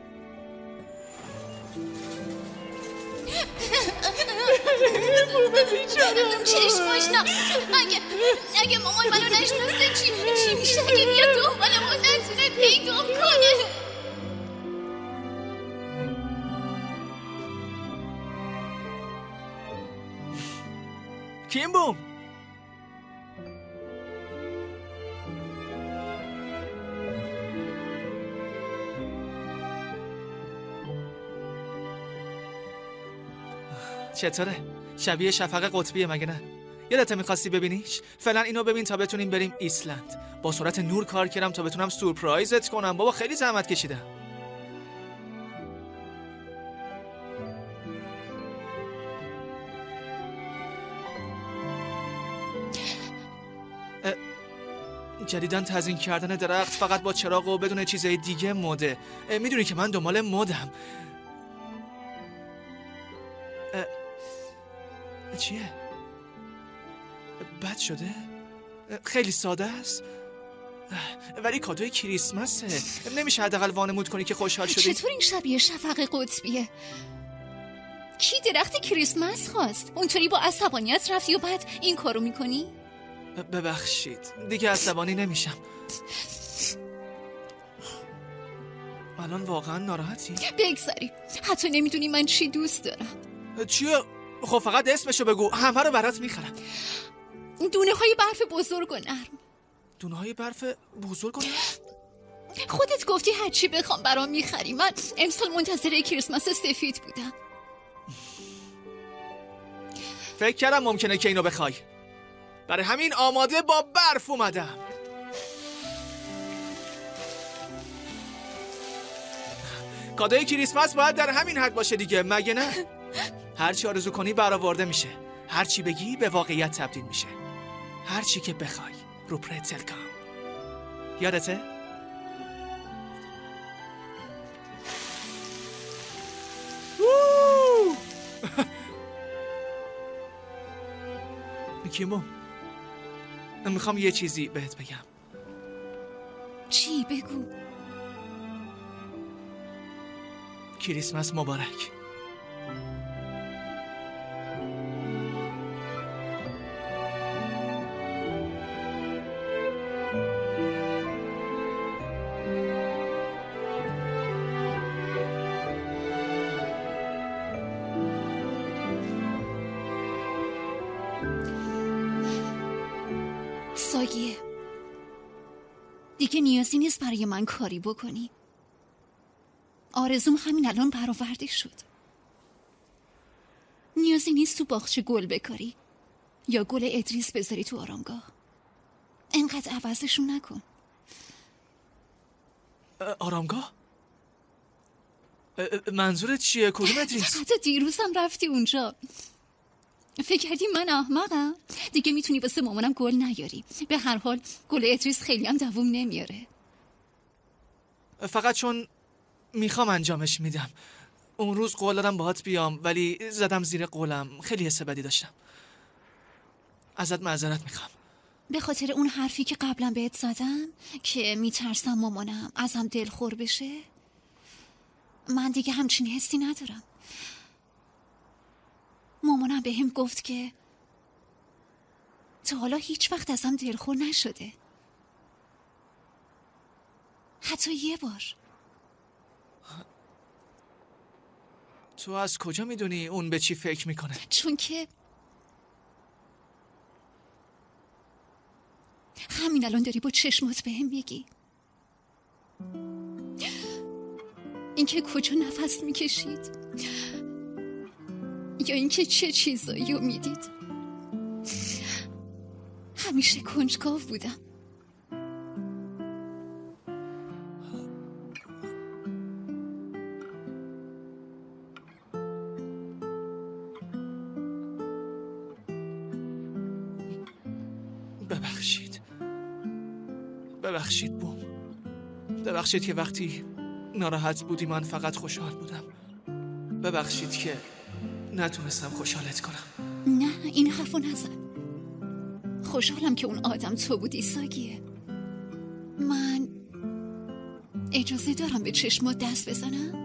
بومه بیچاره چشماش نه. اگه مامان منو نشناسته چی میشه؟ اگه بیا دنبالمون نتونه پیدا کنه. کیم بوم، چطوره؟ شبیه شفق قطبیه مگه نه؟ یادت میخواستی ببینیش؟ فعلا اینو ببین تا بتونیم بریم ایسلند. با سرعت نور کار کردم تا بتونم سورپرایزت کنم. بابا خیلی زحمت کشیدم. جدیدن تزیین کردن درخت فقط با چراغ و بدون چیزای دیگه مده. میدونی که من دنبال مدم. چیه؟ بد شده؟ خیلی ساده است ولی کادوی کریسمسه. نمیشه حداقل وانمود کنی که خوشحال شدی؟ چطور این شبیه شفق قطبیه؟ کی درخت کریسمس خواست؟ اونطوری با عصبانیت رفتی و بعد این کارو میکنی؟ ببخشید دیگه عصبانی نمیشم. الان واقعا ناراحتی؟ بگذاری، حتی نمیدونی من چی دوست دارم. چیه؟ خب فقط اسمشو بگو، همه رو برات میخرم. دونه های برف بزرگ و نرم. دونه های برف بزرگ و نرم؟ خودت گفتی هرچی بخوام برام میخری. من امسال منتظر کریسمس سفید بودم. فکر کردم ممکنه که اینو بخوای، برای همین آماده با برف اومدم. کادوی کریسمس باید در همین حد باشه دیگه، مگه نه؟ هرچی آرزو کنی برآورده میشه، هرچی بگی به واقعیت تبدیل میشه، هرچی که بخوای. روپرت سلکام یادته؟ کیمو، میخوام یه چیزی بهت بگم. چی؟ بگو. کریسمس مبارک. ساگیه، دیگه نیازی نیست برای من کاری بکنی. آرزوم همین الان برآورده شد. نیازی نیست تو باغچه گل بکاری یا گل ادریس بذاری تو آرامگاه. انقدر عوضشون نکن. آرامگاه؟ منظورت چیه؟ کدوم ادریس؟ حتی دیروزم رفتی اونجا. فکر کردی من احمقم؟ دیگه میتونی واسه مامانم گل نیاری. به هر حال گل ادریس خیلی هم دووم نمیاره. فقط چون میخوام انجامش میدم. اون روز قول دادم باهات بیام ولی زدم زیر قولم. خیلی حس بدی داشتم. ازت معذرت میخوام. به خاطر اون حرفی که قبلا بهت زدم که میترسم مامانم ازم دلخور بشه. من دیگه همچین حسی ندارم. مامانم بهم گفت که تا حالا هیچ وقت ازم دلخور نشده، حتی یه بار. تو از کجا میدونی اون به چی فکر میکنه؟ چون که همین الان داری با چشمات بهم میگی. اینکه کجا نفس میکشید یا اینکه چه چیزایی رو میدید. همیشه کنجکاو بودم. ببخشید بوم. ببخشید که وقتی ناراحت بودی من فقط خوشحال بودم. ببخشید که نتونستم خوشحالت کنم. نه این حرفو نزن. خوشحالم که اون آدم تو بودی ساگیه. من اجازه دارم به چشمات دست بزنم؟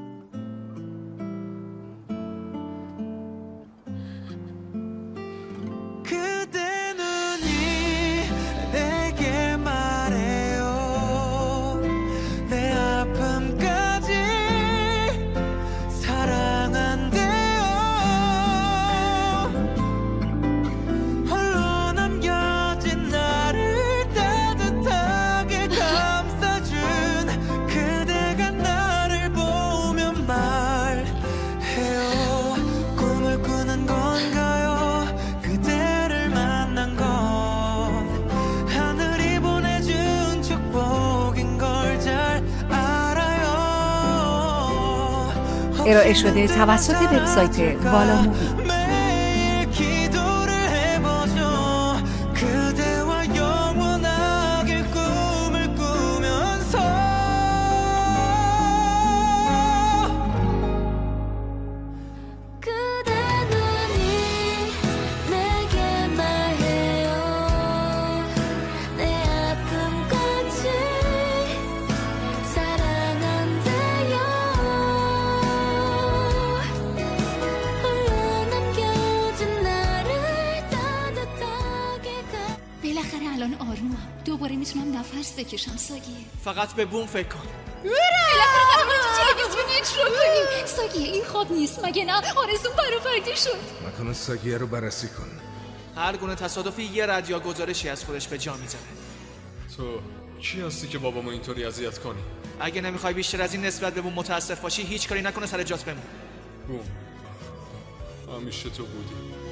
ارائه شده توسط وبسایت والا مووی. دوباره میتونم نفس بکشم ساگیه. فقط به بوم فکر کن. بالاخره قراره تو تلویزیون اجرا کنیم. ساگیه این خواب نیست مگه نه؟ آرزوم برآورده شد. مکان ساگیه رو بررسی کن. هر گونه تصادفی یه رد یا گزارشی از خودش به جا میذاره. تو کی هستی که بابامو اینطوری اذیت کنی؟ اگه نمیخوای بیشتر از این نسبت به بوم متاسف باشی هیچ کاری نکنه، سر جات بمون. بوم همیشه تو بودی.